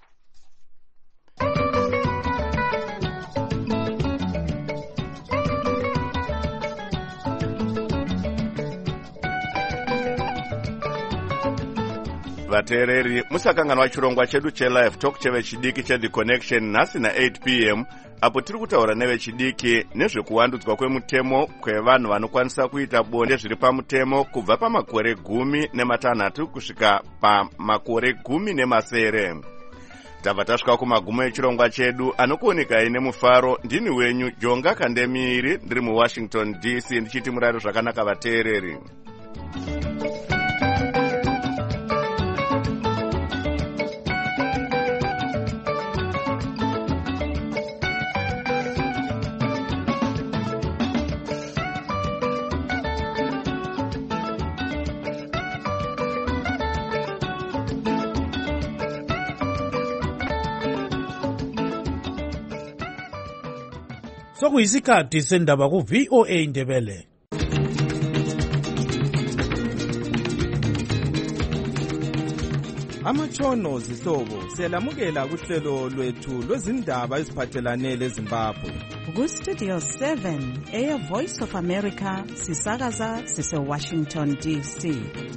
Vateereri, musakanganwa chirongwa chedu chelive talk chevechidiki cheThe Connection nhasi na8 p.m. apo tiri kutaura nevechidiki nezvekuwandudzwa kwemutemo kwevanhu vanokwanisa kuita bonde zviri pamutemo kubva pamakore 16 kusvika pamakore 19. Tabva tasvika kumagumo echirongwa chedu. Anokuoneka ine mufaro ndini wenyu Jonga Kandemiri, ndiri muWashington DC ndichiti murare zvakanaka vateereri. Sokuyisikhathi sendaba ku-VOA Indebele. Amatshono zihlobo siyalamukela kuhlelo lwethu lwezindaba eziphathelane leZimbabwe. Ku-Studio 7 Air Voice of America sisakaza sise-Washington DC.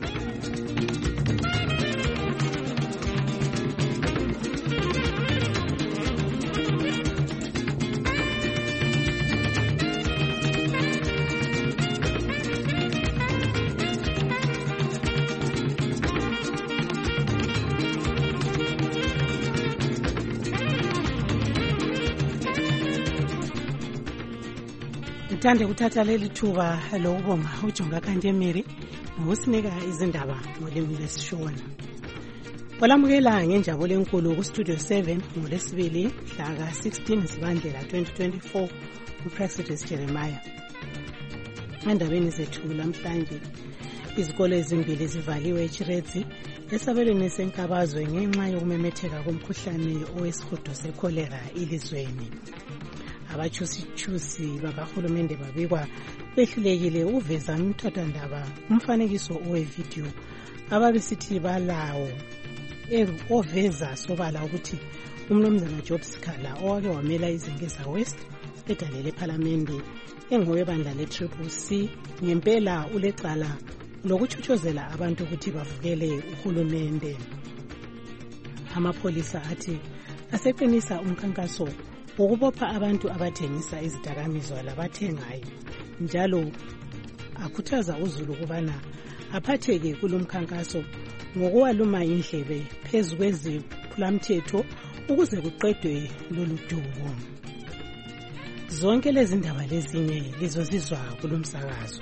Ngithanda ukuthatha leli thuba lokubonga uJonga Kantemiri ngokusinika izindaba ngolimi lwesiShona. Olamukela ngenjabulo enkulu ku-Studio 7 ngoLwesibili mhla ka-16 Zibandlela 2024 uPrexidus Jeremiah. Endabeni zethu namhlanje, izikole ezimbili zivaliwe eChiredzi esabelweni senkabazwe ngenxa yokumemetheka komkhuhlane owesihudo sekholera elizweni. Abachusi bakahulumende babikwa behlulekile ukuveza umthethwandaba umfanekiso owevidiyo ababesithi balawo oveza sobala ukuthi umnumzana Job Sikhala owake wamela iZinkeza West edalele ePhalamende engowebandla le-Triple C ngempela ulecala lokuchuchozela abantu ukuthi bavukele uhulumende. Amapholisa athi aseqinisa umkhankaso ukubopha abantu abathengisa izidakamizwa labathengayo, njalo akhuthaza uzulu ukubana aphatheke kulomkhankaso ngokuwaluma indlebe phezu kweziphulamthetho ukuze kuqedwe lolu dubo. Zonke lezi ndaba lezinye lizozizwa kulomsakazo.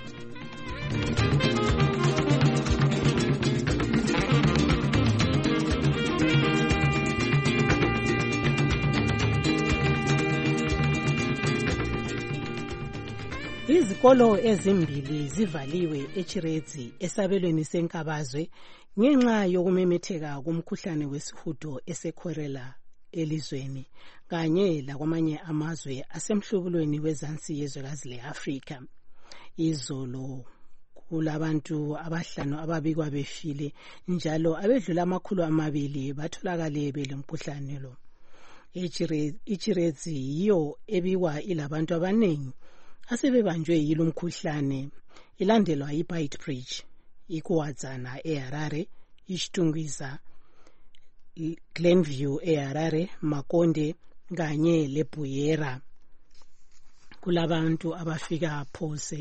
Izikolo ezimbili zivaliwe eChiredzi esabelweni senkabazwe ngenxa yokumemetheka komkhuhlane wesihudo esekhorela elizweni kanye lakwamanye amazwe asemhlubulweni wezansi yezwekazi le-Afrika. Izolo kulabantu abahlanu ababikwa befile, njalo abedlula 200 batholakale belemkhuhlane lo. iChiredzi yiyo ebikwa ilabantu abanengi asebebanjwe yilo mkhuhlane, ilandelwa iBeitbridge, iKuwadzana eHarare, iChitungwiza, Glenview eHarare, Makonde kanye leBuyera. Kulabantu abafika phose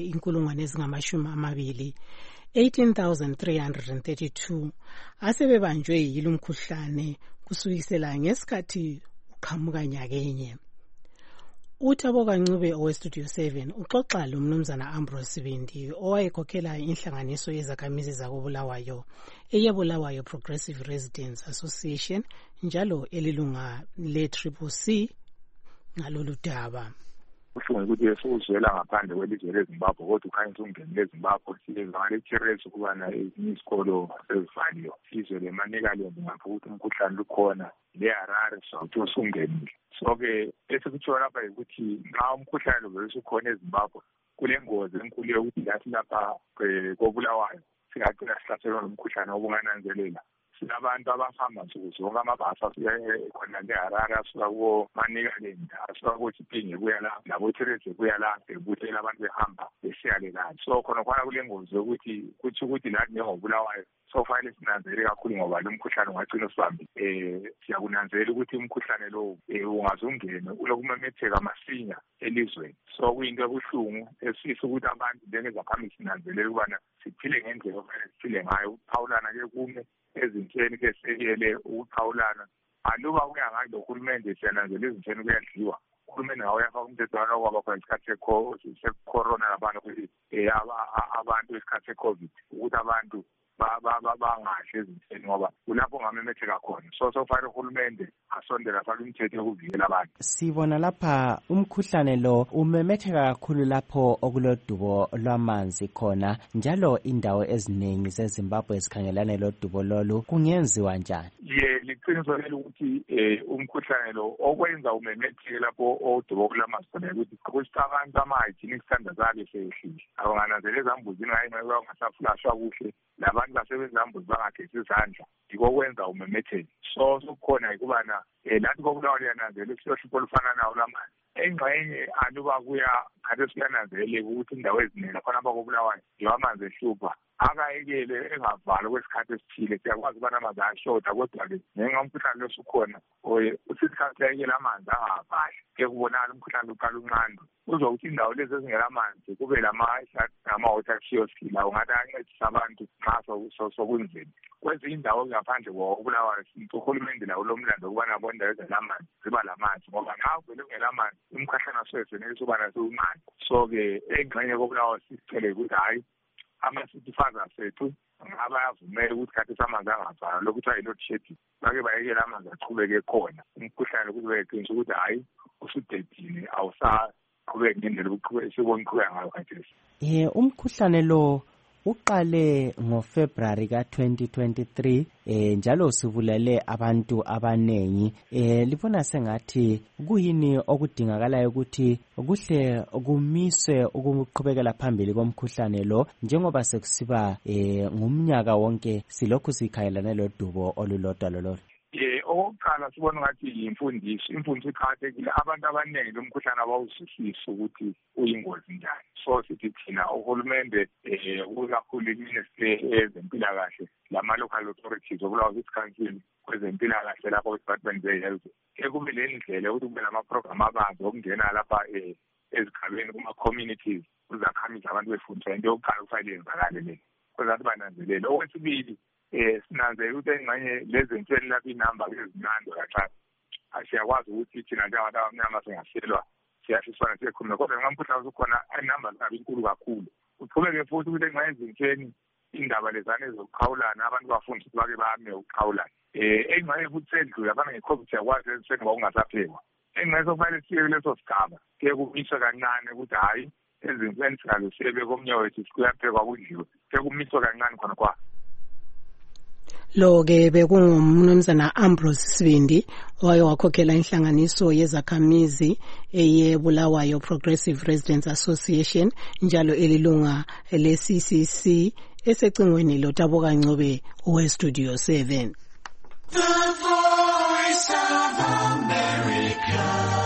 18,332 asebebanjwe yilo mkhuhlane kusukisela ngesikhathi uqhamuka nyakenye. Uthabo Kancube oweStudio 7 uxoxa lo mnumzana Ambrose Sibindi owayekhokhela inhlanganiso yezakhamizi zakoBulawayo eyeBulawayo Progressive Residents Association njalo elilunga le-Triple C ngalolu daba. Ufunga ukuthi esuzwela ngaphandle kwelizwe leZimbabwe kodwa ukhanya usungenile eZimbabwe sizwa ngale-Chiredzi ukubana ezinye izikolo sezivaliwe. Sizwe leManikale ngapha ukuthi umkhuhlane lukhona le-Harare sokuthi usungenile. So-ke esikutshona lapha ukuthi nxa umkhuhlane vele usukhona eZimbabwe kule ngozi enkulu yokuthi lathi lapha koBulawayo singagcina sihlaselwa ngumkhuhlane obungananzelela. Sinabantu abahamba nsuku zonke amabhasi asuka khona leHarare asuka koManikale asuka koChipinge kuya la laboChiredzi kuya la bebuthela abantu behamba besiyale la. So khona kule ngozi yokuthi kuthi ukuthi lathi njengoBulawayo sofanele sinanzele kakhulu ngoba lo mkhuhlane ungagcina usibambile. Siyakunanzela ukuthi umkhuhlane lo ungazungene ulokumemetheka masinya elizweni. So kuyinto ebuhlungu esifisa ukuthi abantu njengezakhamizi sinanzelele ukubana siphile ngendlela ofanele siphile ngayo. Ukuphawulana ke kume ezinhleni ke sekele ukuphawulana aluba kuya ngalo uhulumende siyananzela izinhleni kuyadliwa. Uhulumende ngawo yafaka umthethwana kwaba khona isikhathi secorona labantu ukuthi abantu isikhathi seCovid ukuthi abantu bangahle ezintweni ngoba kulapho ngamemetheka khona. So kufanele uhulumende asondele afake imithetho yokuvikela abantu. Sibona lapha umkhuhlane lo umemetheka kakhulu lapho okulodubo lwamanzi khona, njalo indawo eziningi zeZimbabwe zikhangelane lodubo lolu. Kungenziwa njani? Liqiniso lelo ukuthi umkhuhlane lo okwenza umemetheke lapho odubo kulamanzi khona ukuthi abantu ama-hygienic standards abe sehlile. Abangananzela ezambuzini ngayenxa ngasaflashwa kuhle, labantu basebenza ezambuzi bangagezi izandla, yiko okwenza umemetheke. So sokukhona ukubana lathi koBulawayo liyananzela isihlupho olufana nawo lamanzi. Engxenye aluba kuya kade siyananzeleka ukuthi indawo eziningi laphana abakoBulawayo yiwo amanzi ehlupha. Akayekele engavalwa kwesikhathi esithile, siyakwazi ukubana amanzi ayashoda, kodwa-ke ngenxa umkhuhlane losukhona usisikhathi ayekele amanzi angavali ke kubonakala umkhuhlane uqala unqandwe. Uzokuthi indawo lezi ezingela amanzi kube nama-water kiosk lawo ngathi ayancedisa abantu nxa sokunzima. Kwezinye indawo ngaphandle koBulawayo uhulumende lawo lomlando ukubana bona indawo ezingelamanzi ziba lamanzi, ngoba nxa uvele ungela amanzi umkhuhlane asoyesenelisa ukubana siwunqande. So-ke engxenye koBulawayo sicele ukuthi hhayi ama-city fathers sethu abayavumela ukuthi khathi samanzi angavalwa lokhu kuthiwa yi-load shedding, bake bayekela amanzi achubeke khona. Umkhuhlane ukuthi beqinisa ukuthi hhayi usudedile awusaqhubeki ngendlela sibona uqhubeka ngayo khathesi. Umkhuhlane lo uqale ngoFebruary ka-2023 njalo usubulale abantu abanengi. Libona sengathi kuyini okudingakalayo ukuthi kuhle kumiswe ukuqhubekela phambili komkhuhlane lo, njengoba sekusiba ngumnyaka wonke silokhu sikhayelane lodubo olulodwa lolo? Okokuqala sibona ngathi imfundiso iqakathekile. Abantu abaningi lomkhuhlane abawuzwisisi ukuthi uyingozi njani. So sithi thina uhulumende kakhulu iministry yezempilakahle lama-local authorities oBulawayo City Council kwezempilakahle lapho Department ze-Health kube le ndlela yokuthi kube nama-program abanzi okungena lapha ezigabeni kuma-communities kuzakhamizi abantu befundisa into yokuqala kufanele yenzakale le kwenza ukuthi bananzelele. Okwesibili sinanzela ukuthi engxenye lezi ntweni lapho inamba ezinando kancane siyakwazi ukuthi thina njengabantu abamnyama singahlelwa siyashiswana siyekhuluma, kodwa nxa umkhuhlane usukhona inamba zingabi inkulu kakhulu. Uqhubeke futhi ukuthi engxenye ezintweni indaba lezane ezokuqhawulana abantu bafundisa ukuthi bake bame ukuqhawulana. Engxenye futhi sendlula afana nge-COVID siyakwazi ezintweni ngoba kungasaphekwa. Engxenye sokumele siye kuleso sigaba kuye kumiswe kancane ukuthi hhayi ezintweni singazisebe komnye wethu kuyaphekwa kudliwe, kuye kumiswe kancane khona kwa. Lo-ke bekungumnumzana Ambrose Sibindi owaye wakhokhela inhlanganiso yezakhamizi eyeBulawayo Progressive Residents Association njalo elilunga le-CCC esecingweni loTaboka Ncube oweStudio 7. The Voice of America,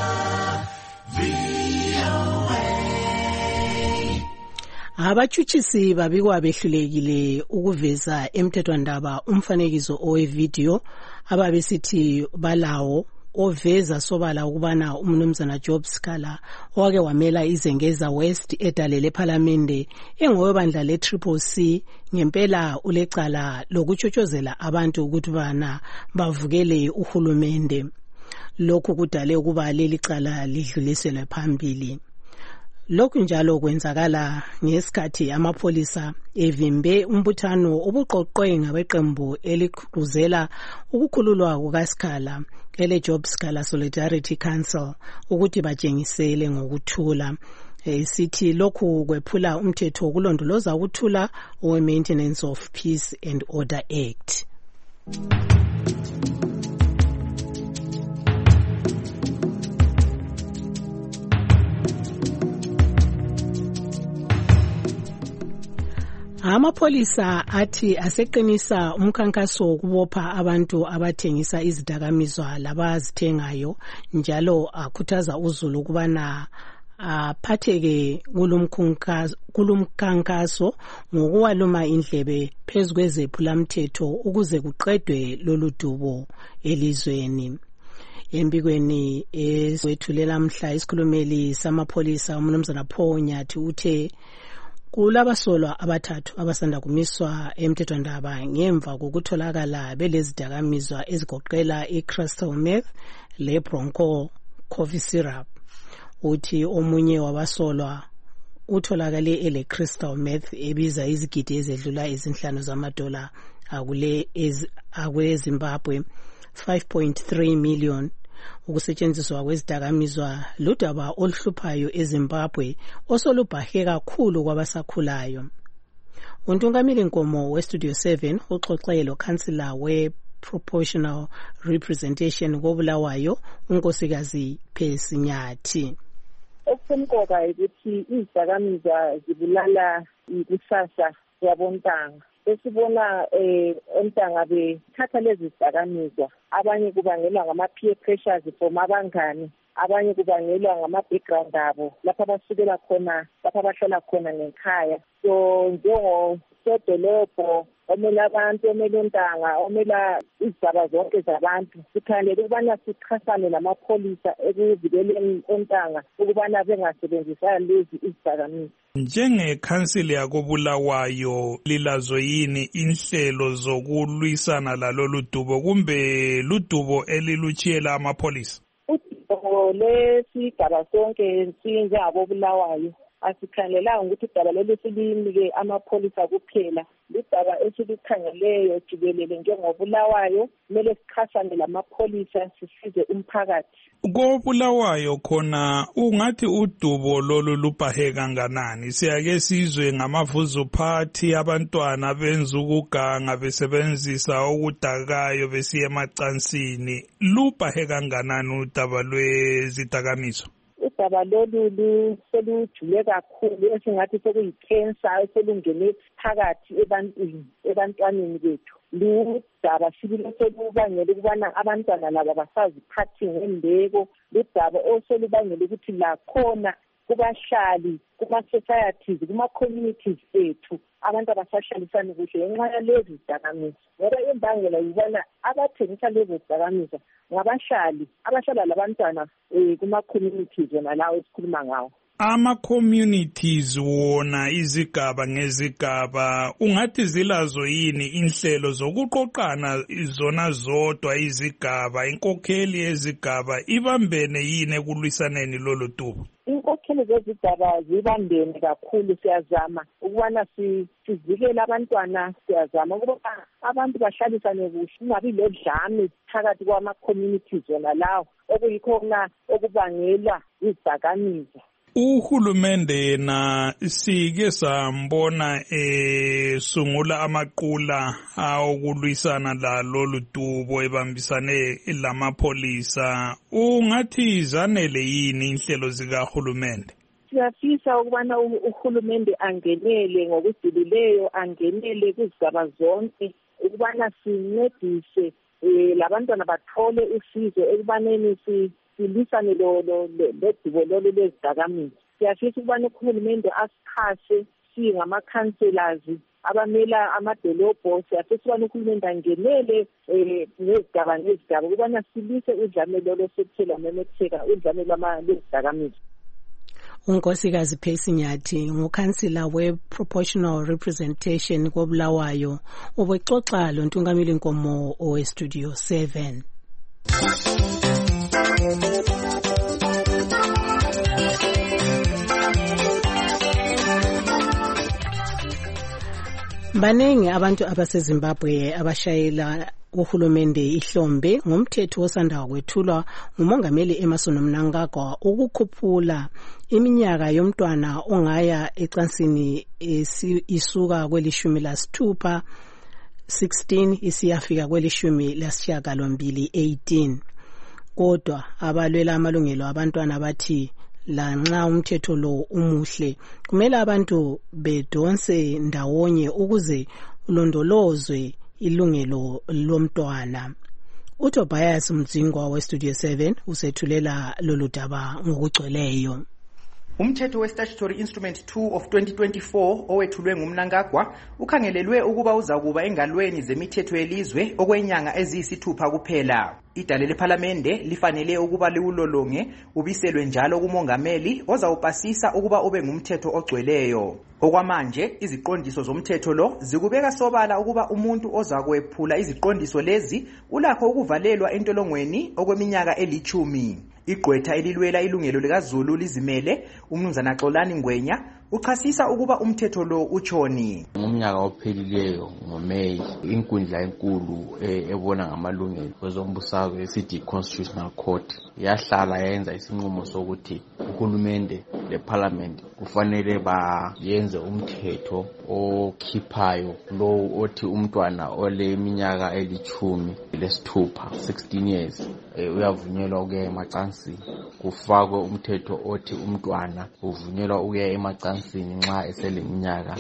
abatshutshisi babikwa behlulekile ukuveza emthethwandaba umfanekiso owevideo ababesithi balawo oveza sobala ukubana umnumzana Job Scala owake wamela iZengeza West edalele ePhalamende engowebandla le-CCC ngempela ulecala lokutshotshozela abantu ukuthi bana bavukele uhulumende. Lokhu kudale ukuba leli cala lidluliselwe phambili. Lokhu njalo kwenzakala ngesikhathi amapholisa evimbe umbuthano obuqoqwe ngabeqembu eliqhuzela ukukhululwa kukaScala ele-Job Scala Solidarity Council ukuthi batshengisele ngokuthula. Sithi lokhu kwephula umthetho wokulondoloza ukuthula owe-Maintenance of Peace and Order Act. Amapholisa athi aseqinisa umkhankaso wokubopha abantu abathengisa izidakamizwa labazithengayo njalo akhuthaza uzulu ukubana aphatheke kulumkhankaso ngokuwaluma indlebe phezu kwezephulamthetho ukuze kuqedwe lolu dubo elizweni. Embikweni eswethulela mhla isikhulumeli samapholisa umnumzana Paul Nyathi uthe kulabasolwa abathathu abasanda kumiswa emthethwandaba ngemva kokutholakala belezidakamizwa ezigoqela i-crystal meth le-bronco coffee syrup. Uthi omunye wabasolwa utholakale ele crystal meth ebiza izigidi ezedlula izinhlanu zamadola akule Zimbabwe 5.3 million. Ukusetshenziswa kwezidakamizwa ludaba oluhluphayo eZimbabwe osolubhahe kakhulu kwabasakhulayo. Untungameli Nkomo weStudio 7 uxoxe lo-Councillor we-Proportional Representation koBulawayo uNkosikazi Phesinyathi. Okusemqoka ukuthi izidakamizwa zibulala ikusasa yabontanga. Esibona ontanga bethatha lezi zidakamizwa, abanye kubangelwa ngama-peer pressures from abangani, abanye kubangelwa ngama-background abo lapho abasukela khona, lapho abahlala khona ngekhaya. So njengosodolobho omele abantu, omele ontanga, omela izigaba zonke zabantu, sikhangelele ukubana sichasane namapholisa ekuvikeleni ontanga ukubana bengasebenzisa lezi izidakamizwa. Njengekhansili yakoBulawayo lilazo yini inhlelo zokulwisana lalolu dubo kumbe ludubo elilutshiyela amapholisa? Udubo lesigaba sonke sinjengakoBulawayo asikhangelanga ukuthi idaba leli silinike amapholisa kuphela. Lidaba esilikhangeleyo jikelele njengoBulawayo, kumele sichasane lamapholisa sisize umphakathi. KoBulawayo khona ungathi udubo lolu lubhahe kanganani? Siyake sizwe ngamavuzu party, abantwana benza ukuganga besebenzisa okudakayo besiya emacansini. Lubhahe kanganani udaba lwezidakamizwa? Udaba lolu selujule kakhulu, esingathi sekuyi-cancer eselungene phakathi ebantwaneni bethu. Ludaba sibili oselubangela ukubana abantwana laba basaziphathi ngembeko. Ludaba oselubangela ukuthi lakhona kubahlali, kuma-societies, kuma-communities ethu abantu abasahlalisani kuhle ngenxa yalezi zidakamizwa. Ngoba imbangela yibona abathengisa lezi zidakamizwa ngabahlali abahlala labantwana kuma-communities wona lawo esikhuluma ngawo. Ama-communities wona izigaba ngezigaba ungathi zilazo yini inhlelo zokuqoqana zona zodwa izigaba, inkokheli yezigaba ibambene yini ekulwisaneni lolu dubo? Inkokheli zezigaba zibambene kakhulu, siyazama ukubana sivikele abantwana, siyazama ukuba abantu bahlalisane kuhle, kungabi lodlame phakathi kwama-communities wona lawo okuyikhona okubangela izidakamizwa. Uhulumende yena sike sambona sungula amaqula awokulwisana lalolu dubo ebambisane lamapholisa. Ungathi zanele yini inhlelo zikahulumende? Siyafisa ukubana uhulumende angenele ngokujulileyo, angenele kuzigaba zonke ukubana sincedise labantwana bathole usizo ekubaneni silwisane lodubo lolu lwezidakamizwa. Siyafisa ukubana uhulumende asixhase singama-councillors abamela amadolobho. Siyafisa ukubana uhulumende angenele ngezigaba ngezigaba ukubana silwise udlame lolo sekuthela memetheka udlame lwezidakamizwa. uNkosikazi Phesinyathi ngukhansila we-Proportional Representation koBulawayo ubexoxa lo Ntungameli Nkomo oweStudio 7. Baningi abantu abaseZimbabwe abashayela uhulumende ihlombe ngomthetho osanda kwethulwa ngumongameli Emmerson Mnangagwa ukukhuphula iminyaka yomntwana ongaya ecansini isuka kwelishumi lasithupha 16 isiyafika kwelishumi lasishiyagalombili 18. Kodwa abalwela amalungelo abantwana bathi lanxa umthetho lo umuhle kumele abantu bedonse ndawonye ukuze ulondolozwe ilungelo lomntwana. uTobias Mdzingwa weStudio 7 usethulela lolu daba ngokugcweleyo. Umthetho we-Statutory Instrument 2 of 2024 owethulwe nguMnangagwa ukhangelelwe ukuba uzakuba engalweni zemithetho yelizwe okwenyanga eziyisithupha kuphela. Idale lePhalamende lifanele ukuba liwulolonge ubiselwe njalo kumongameli ozawupasisa ukuba ube ngumthetho ogcweleyo. Okwamanje iziqondiso zomthetho lo zikubeka sobala ukuba umuntu ozakwephula iziqondiso lezi ulakho ukuvalelwa entolongweni okweminyaka eli10. Igqwetha elilwela ilungelo likaZulu lizimele uMnumzana Xolani Ngwenya uchasisa ukuba umthetho lo utshoni. Ngomnyaka ophelileyo ngoMeyi inkundla enkulu ebona ngamalungelo kwezombusazwe esithi Constitutional Court yahlala yenza isinqumo sokuthi uhulumende leParliament kufanele bayenze umthetho okhiphayo lo othi umntwana oleminyaka elithumi-lesithupha 16 years uyavunyelwa ukuya emacansini, kufakwe umthetho othi umntwana uvunyelwa ukuya emacansini nxa eseleminyaka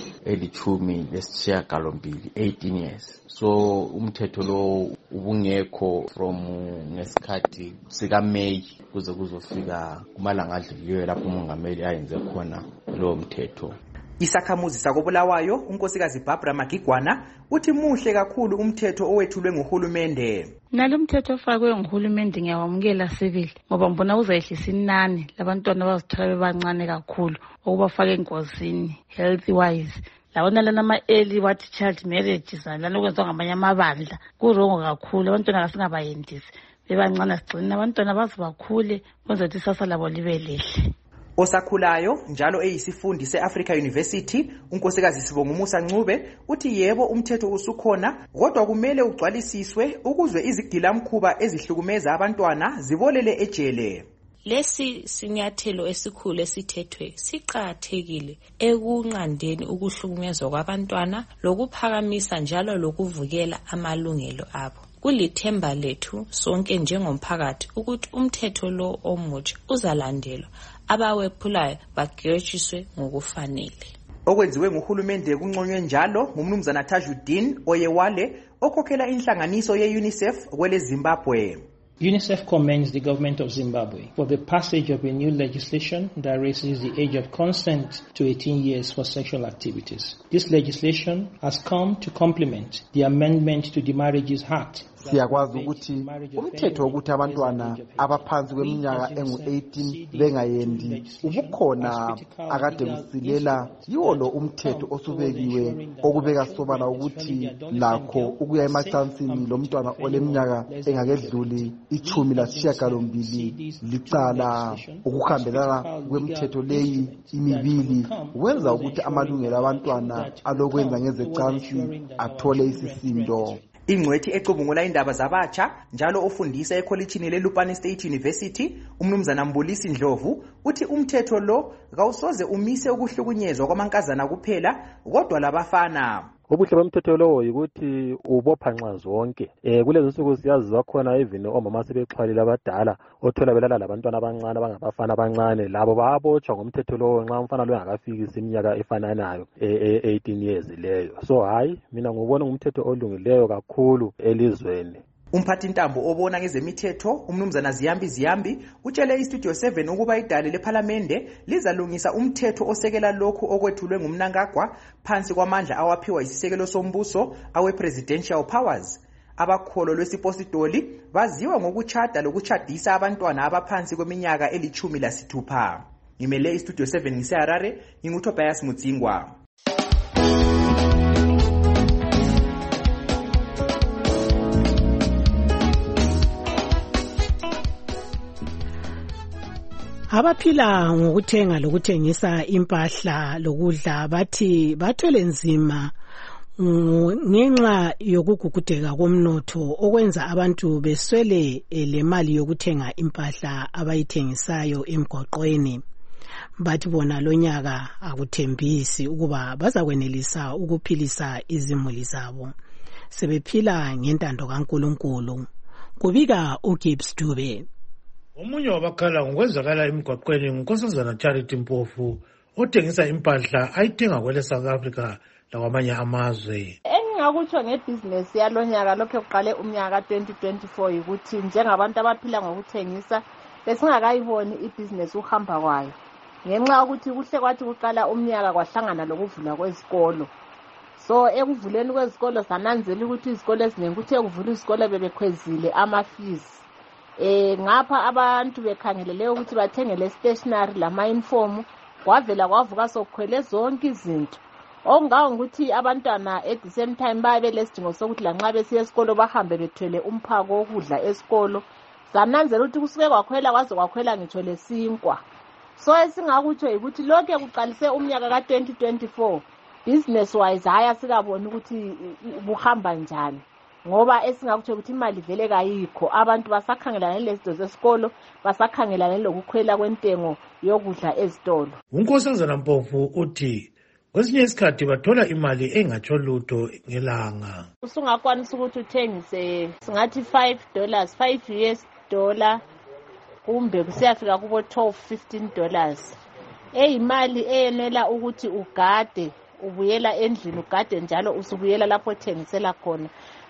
elithumi-lesishiyagalombili 18 years. So umthetho lo ubungekho from ngesikhathi sikaMeyi kuze kuzofika kumalanga adlulileyo lapho umongameli ayenze khona lo mthetho. Isakhamuzi sakobulawayo unkosikazi Barbara Magigwana uthi muhle kakhulu umthetho owethulwe nguhulumende. Nalo mthetho ofakwe nguhulumende ngiyawamukela sibili ngoba mbona uzayehlisa inani labantwana abazithola bebancane kakhulu okubafaka engozini health wise. Labona lana ama-early wathi child marriages lana okwenziwa ngamanye amabandla kurongo kakhulu. Abantwana kasingabayendisi bebancane sigcina abantwana baze bakhule kwenza ukuthi isasa labo libe lihle. Osakhulayo njalo eyisifundi se-Africa University unkosikazi Sibongumusa Ncube uthi yebo umthetho usukhona kodwa kumele ugcwalisiswe ukuzwe izigilamkhuba ezihlukumeza abantwana zibolele ejele. Lesi sinyathelo esikhulu esithethwe siqhathekile ekunqandeni ukuhlukumezwa kwabantwana lokuphakamisa njalo lokuvukela amalungelo abo. Kulithemba lethu sonke njengomphakathi ukuthi umthetho lo omutsha uzalandelwa, abawephulayo bagejiswe ngokufanele. Okwenziwe nguhulumende kunqonywe njalo ngumnumzana Tajuddin Oyewale okhokhela inhlanganiso ye-UNICEF kwele Zimbabwe. UNICEF commends the government of Zimbabwe for the passage of a new legislation that raises the age of consent to 18 years for sexual activities. This legislation has come to complement the amendment to the Marriages Act. Siyakwazi ukuthi umthetho wokuthi abantwana abaphansi kweminyaka engu-18 bengayendi ubukhona akade kusilela yiwo lo umthetho osubekiwe okubeka sobala ukuthi lakho ukuya emacansini lo mntwana oleminyaka engakedluli 18 licala ukuhambelana kwemthetho leyi imibili wenza ukuthi amalungelo abantwana alokwenza ngezecansi athole isisindo. Ingcwethi ecubungula indaba zabatsha njalo ofundisa ekholejini leLupane State University umnumzana Mbulisi Ndlovu uthi umthetho lo kawusoze umise ukuhlukunyezwa kwamankazana kuphela kodwa labafana. Ubuhle bomthetho lowo yikuthi ubopha nxa zonke. Kulezi nsuku siyaziwa khona even omama sebexhwalile abadala othola belala labantwana abancane abangabafana abancane labo bayabotshwa ngomthetho lowo nxa umfana lo engakafikisi iminyaka efananayo 18 years leyo. So hayi mina ngubona ngumthetho olungileyo kakhulu elizweni. Umphathintambo obona ngezemithetho umnumzana Ziyambi utshele iStudio 7 ukuba idale leParliamente lizalungisa umthetho osekela lokhu okwethulwe ngumnankagwa phansi kwamandla awaphiwa isisekelo sombuso awe-presidential powers. Abakholo lwesipositoli baziwa ngokutshada lokutshadisa abantwana abaphansi kweminyaka eli-16. Ngimele iStudio 7 ngiseHarare, nginguTobias Mutsingwa. Abaphila ngokuthenga lokuthengisa impahla lokudla bathi bathwele nzima ngenxa yokugugudeka komnotho okwenza abantu beswele le mali yokuthenga impahla abayithengisayo emgwaqweni. Bathi bona lonyaka akuthembisi ukuba bazakwenelisa ukuphilisa izimuli zabo. Sebephila ngentando kaNkulunkulu. Kubika uGibbs Dube. Omunye wabakhala ngokwenzakala emgwaqweni ngunkosazana Charity Mpofu othengisa impahla ayithenga kwele South Africa lakwamanye amazwe. Engingakutsho ngebhizinesi yalonyaka lokho kuqale umnyaka 2024 yikuthi njengabantu abaphila ngokuthengisa besingakayiboni ibhizinesi uhamba kwayo ngenxa ukuthi kuhle kwathi kuqala umnyaka kwahlangana lokuvula kwezikolo. So ekuvuleni kwezikolo sananzela ukuthi izikolo eziningi kuthe kuvula izikolo bebekhwezile ama-fees. Ngapha abantu bekhangelele ukuthi bathengele stationery lama-uniform kwavela kwavuka sokukhwele zonke izinto okungawo ukuthi abantwana at the same time babe lesidingo sokuthi lanxa besiya esikolo bahambe bethwele umphako wokudla esikolo. Sananzela ukuthi kusuke kwakhwela kwaze kwakhwela ngitsho lesinkwa. so esingakutsho ukuthi lokho kuqalise umnyaka ka-2024 business wise hayi asikaboni ukuthi buhamba njani, ngoba esingakutsho ukuthi imali vele kayikho. Abantu basakhangelana lezinto zesikolo, basakhangelana lokukhwela kwentengo yokudla ezitolo. uNkosazana Mpofu uthi kwesinye isikhathi bathola imali engatsho lutho ngelanga. Usungakwanisa ukuthi uthengise singathi $5, $5 kumbe kusiyafika kubo $12-15. Eyimali eyenela ukuthi ugade, ubuyela endlini ugade njalo usubuyela lapho othengisela khona.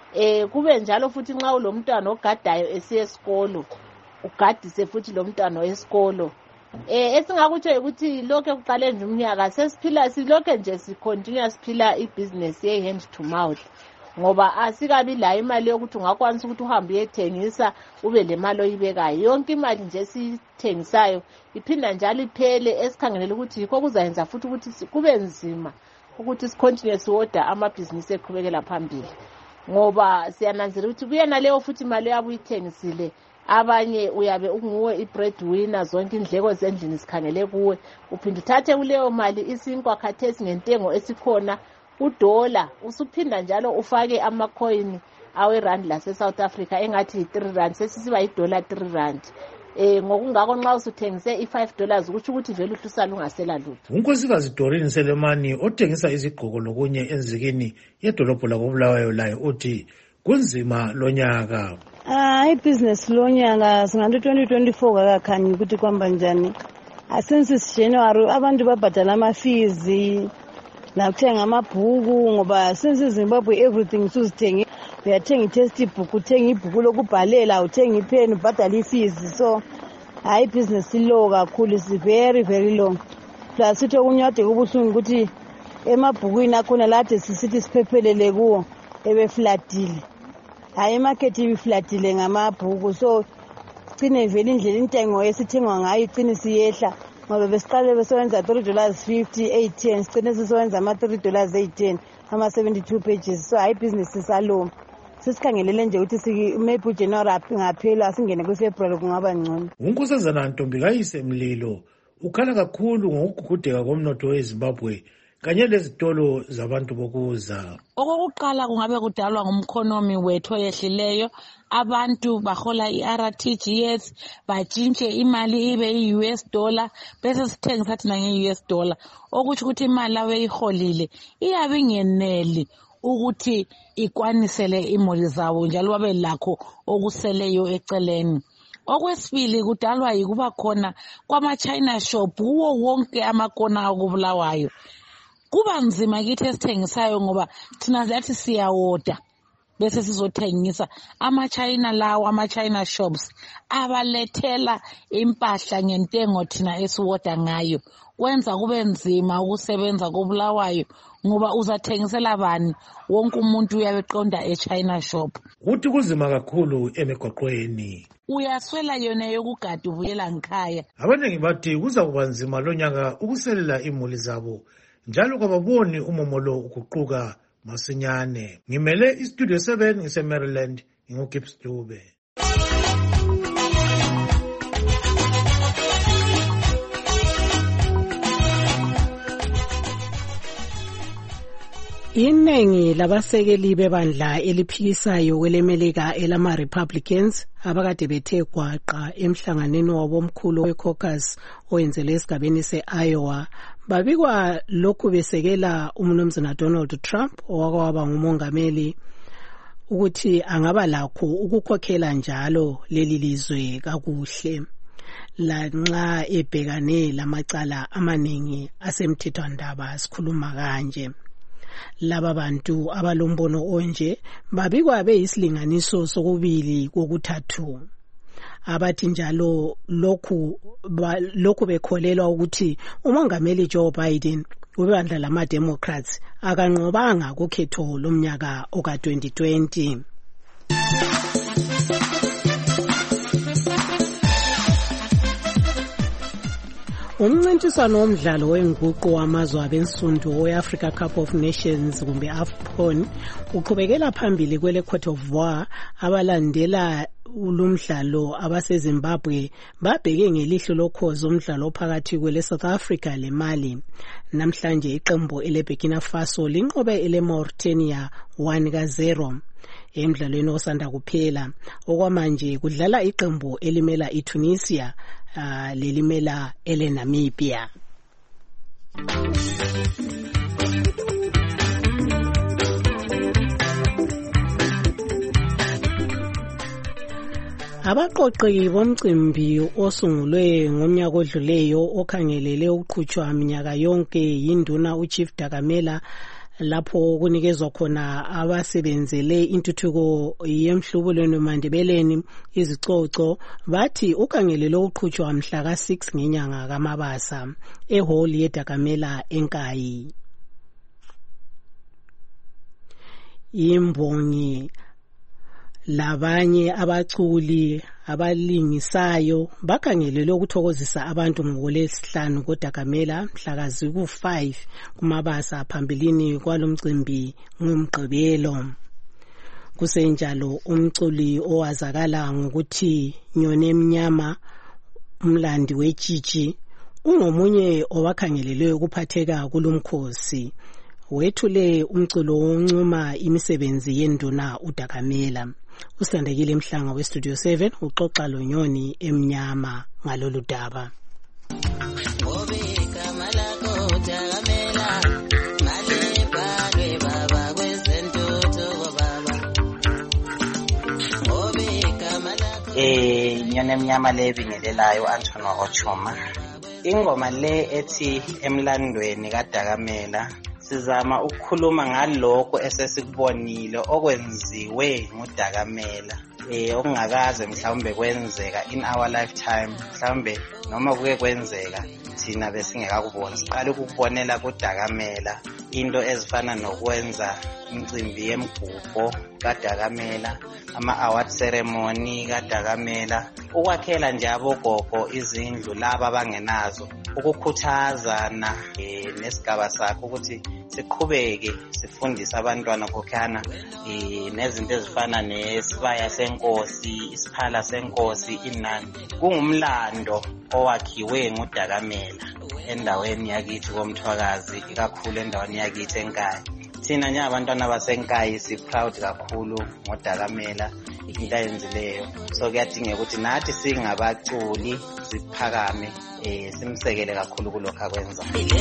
Kube njalo futhi nxa ulomntwana ogadayo esiya esikolo, ugadise futhi lo mntwana wesikolo. Esingakutsho ukuthi lokho kuqale nje umnyaka sesiphila silokho nje sicontinue siphila ibusiness ye hand to mouth, ngoba asikabi la imali yokuthi ungakwanisa ukuthi uhambe uyethengisa ube le mali oyibekayo. Yonke imali nje sithengisayo iphinda njalo iphele, esikhangelele ukuthi yikho kuzayenza futhi ukuthi kube nzima ukuthi sicontinue siwoda amabhizinisi eqhubekela phambili, ngoba siyananzela ukuthi kuyena leyo futhi imali yabo uyithengisile, abanye uyabe unguwe i-breadwinner, zonke indleko zendlini sikhangele kuwe, uphinda uthathe kuleyo mali isinkwa khathesi ngentengo esikhona $1, usuphinda njalo ufake amacoin awe-rand lase-South Africa engathi yi-3 sesisiba $3. Ngokungakho nxa usuthengise $5 kutsho ukuthi vele uhlusala ungasela lutho. uNkosikazi Doreen Selemani othengisa izigqoko lokunye enzikini yedolobho lakoBulawayo layo uthi kunzima lonyaka. Ibhizinesi lonyaka singathi 2024 kakakhanyi ukuthi kwamba njani. Since January abantu babhadala ama-fees nakuthenga amabhuku, ngoba since Zimbabwe everything susithenge. Uyathenga i-textbook, uthenga ibhuku lokubhalela, uthenga ipen, ubhadala i-fees. So ibhizinesi low kakhulu, is very very low. Plus sithi okunyade kubuhlungu ukuthi emabhukwini akhona lade sisithi siphephelele kuwo ebeflatile. Imarket ibiflatile ngamabhuku, so sigcine vele indlela intengo esithengwa ngayo igcine siyehla, ngoba besiqale besebenza $3.50, 8.10, sigcine sisebenza ama-$3.10, ama-72 pages. So ibhizinesi salo sisikhangelele nje ukuthi maybe uJanuary ngaphela singene kuFebruary kungaba ngcono. uNkosazana Ntombikayise Mlilo ukhala kakhulu ngokugugudeka komnotho weZimbabwe kanye lezitolo zabantu bokuza. Okokuqala kungabe kudalwa ngumkhonomi wethu oyehlileyo, abantu bahola i-RTGS batshintshe imali ibe i-US dollar bese sithengisa thina nge-US dollar, okuthi ukuthi imali abeyiholile iyabe ingeneli ukuthi ikwanisele imoli zabo njalo babe lakho okuseleyo eceleni. Okwesibili kudalwa yikuba khona kwama-China shop kuwo wonke amakona akubulawayo. Kuba nzima kithi esithengisayo ngoba thina zathi siyawoda bese sizothengisa. Ama-China lawo, ama-China shops abalethela impahla ngentengo thina esiwoda ngayo, kwenza kube nzima ukusebenza kobulawayo ngoba uzathengisela bani? Wonke umuntu uyabeqonda e-China shop. Uthi kuzima kakhulu emigwaqweni. Uyaswela yona yokugada ubuyela ngikhaya. Abaningi bathi kuza kuba nzima lonyaka ukuselela imuli zabo, njalo kababoni umomolo ukuquka masinyane. Ngimele iStudio 7 ngise-Maryland, nginguGibbs Dube. Iningi labasekeli bebandla eliphikisayo kwelemelika elama-Republicans abakade bethe gwaqa emhlanganweni wabo omkhulu we-caucus oyenzelwe esigabeni se-Iowa babikwa lokhu besekela umnumzana Donald Trump owakwaba ngumongameli ukuthi angaba lakho ukukhokhela njalo leli lizwe kakuhle lanxa ebhekane lamacala amaningi asemthethwandaba sikhuluma kanje. Laba bantu abalombono onje babikwa beyisilinganiso sokubili kokuthathu. Abathi njalo lokhu bekholelwa ukuthi umongameli Joe Biden webandla lama-Democrats akanqobanga kukhetho lomnyaka oka-2020. Umncintiswano womdlalo wenguqu wamazwe abensundu we-Africa Cup of Nations kumbe AFCON uqhubekela phambili kwele Cote d'Ivoire abalandela ulumdlalo abaseZimbabwe babheke ngelihlo lokhozi umdlalo phakathi kwele South Africa le Mali. Namhlanje iqembu ele Burkina Faso linqobe ele Mauritania 1-0 emidlalweni osanda kuphela. Okwamanje kudlala iqembu elimela iTunisia lelimela ele Namibia. Abaqoqeki bomcimbi osungulwe ngomnyaka odluleyo okhangelele uqhutshwa minyaka yonke yinduna uChief Dakamela lapho kunikezwa khona abasebenzele intuthuko yemhlubulweni mandebeleni izicoco bathi ukhangelele uqhutshwa mhla ka6 ngenyanga kaMabasa ehall yeDakamela eNkayi. Imbongi labanye abaculi abalingisayo bakhangelele ukuthokozisa abantu ngoLwesihlanu koDakamela mhlakazi ku5 kuMabasa phambilini kwalomcimbi ngomgqibelo. Kusenjalo umculi owazakala ngokuthi Nyone Mnyama umlandi wetshitshi ungomunye owakhangelele ukuphatheka kulomkhosi. Wethule umculo woncuma imisebenzi yenduna uDakamela. Usandekile Mhlanga weStudio 7 uxoxa loNyoni Emnyama ngalolu daba. Nyoni Emnyama le bingelelayo Anthony Ochoma. Ingoma le ethi emlandweni kaDakamela sizama ukukhuluma ngalokho esesikubonile okwenziwe nguDakamela okungakaze mhlawumbe kwenzeka in our lifetime, mhlawumbe noma kuke kwenzeka thina besingekakubona. Siqala ukubonela kuDakamela into ezifana nokwenza imicimbi yemgubho kaDakamela, ama-award ceremony kaDakamela, ukwakhela nje abogogo izindlu laba abangenazo, ukukhuthazana nesigaba sakho ukuthi siqhubeke sifundise abantwana kokhana nezinto ezifana nesibaya senkosi, isiphala senkosi, inani. Kungumlando owakhiwe nguDakamela endaweni yakithi koMthwakazi, ikakhulu endaweni yakithi eNkayi. Thina nje abantwana baseNkayi si-proud kakhulu ngoDakamela into ayenzileyo. So kuyadingeka ukuthi nathi singabaculi siphakame simsekele kakhulu kulokho akwenza.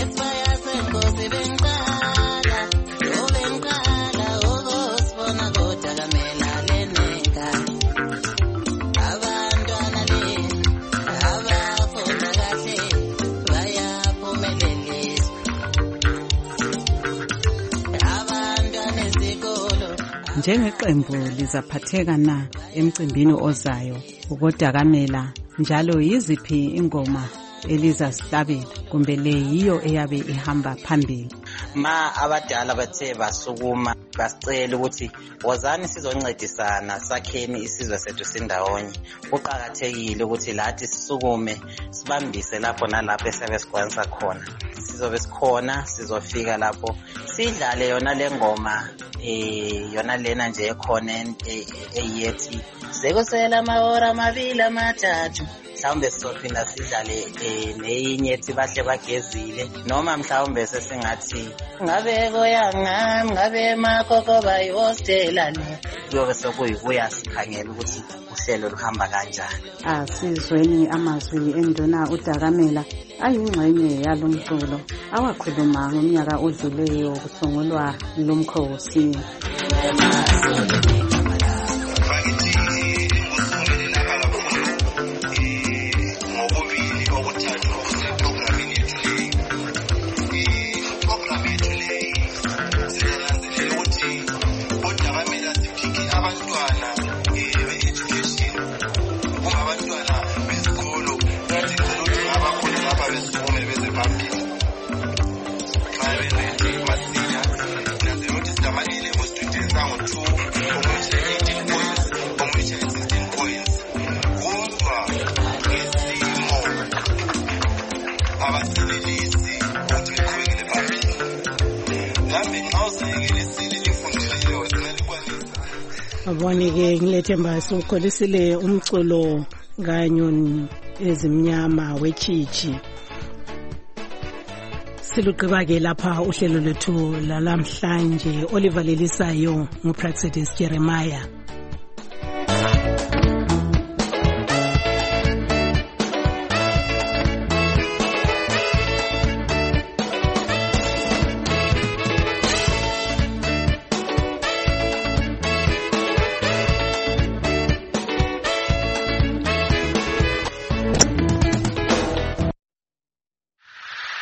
Njengeqembu lizaphatheka na emcimbini ozayo ukoDakamela, njalo yiziphi ingoma elizasihlabela kumbe le yiyo eyabe ihamba phambili? Ma abadala bathe basukuma basicela ukuthi wozani sizoncedisana sakheni isizwe sethu sindawonye. Kuqakathekile ukuthi lathi sisukume sibambise lapho nalapho esabe sikwanisa khona. Sizobe sikhona, sizofika lapho sidlale yona le ngoma yona lena nje ekhona eyethi sekusela amahora amabili amathathu. Mhlawumbe sizophinda sidlale neyinye ethi bahle bagezile, noma mhlawumbe sesingathi ngabeko yangami ngabe makoko bayihostela ne. Kuyobe sokuyikuya sikhangela ukuthi uhlelo luhamba kanjani. Asizweni amazwi enduna uDakamela ayingxenye yalomculo awakhuluma ngomnyaka odluleyo kusungulwa lomkhosi. Abone-ke ngilethemba sukholisile umculo kanyoni ezimnyama wechichi. Siluqhubake lapha uhlelo lwethu lalamhlanje. Oliver Lelisayo nguPraxedis Jeremiah.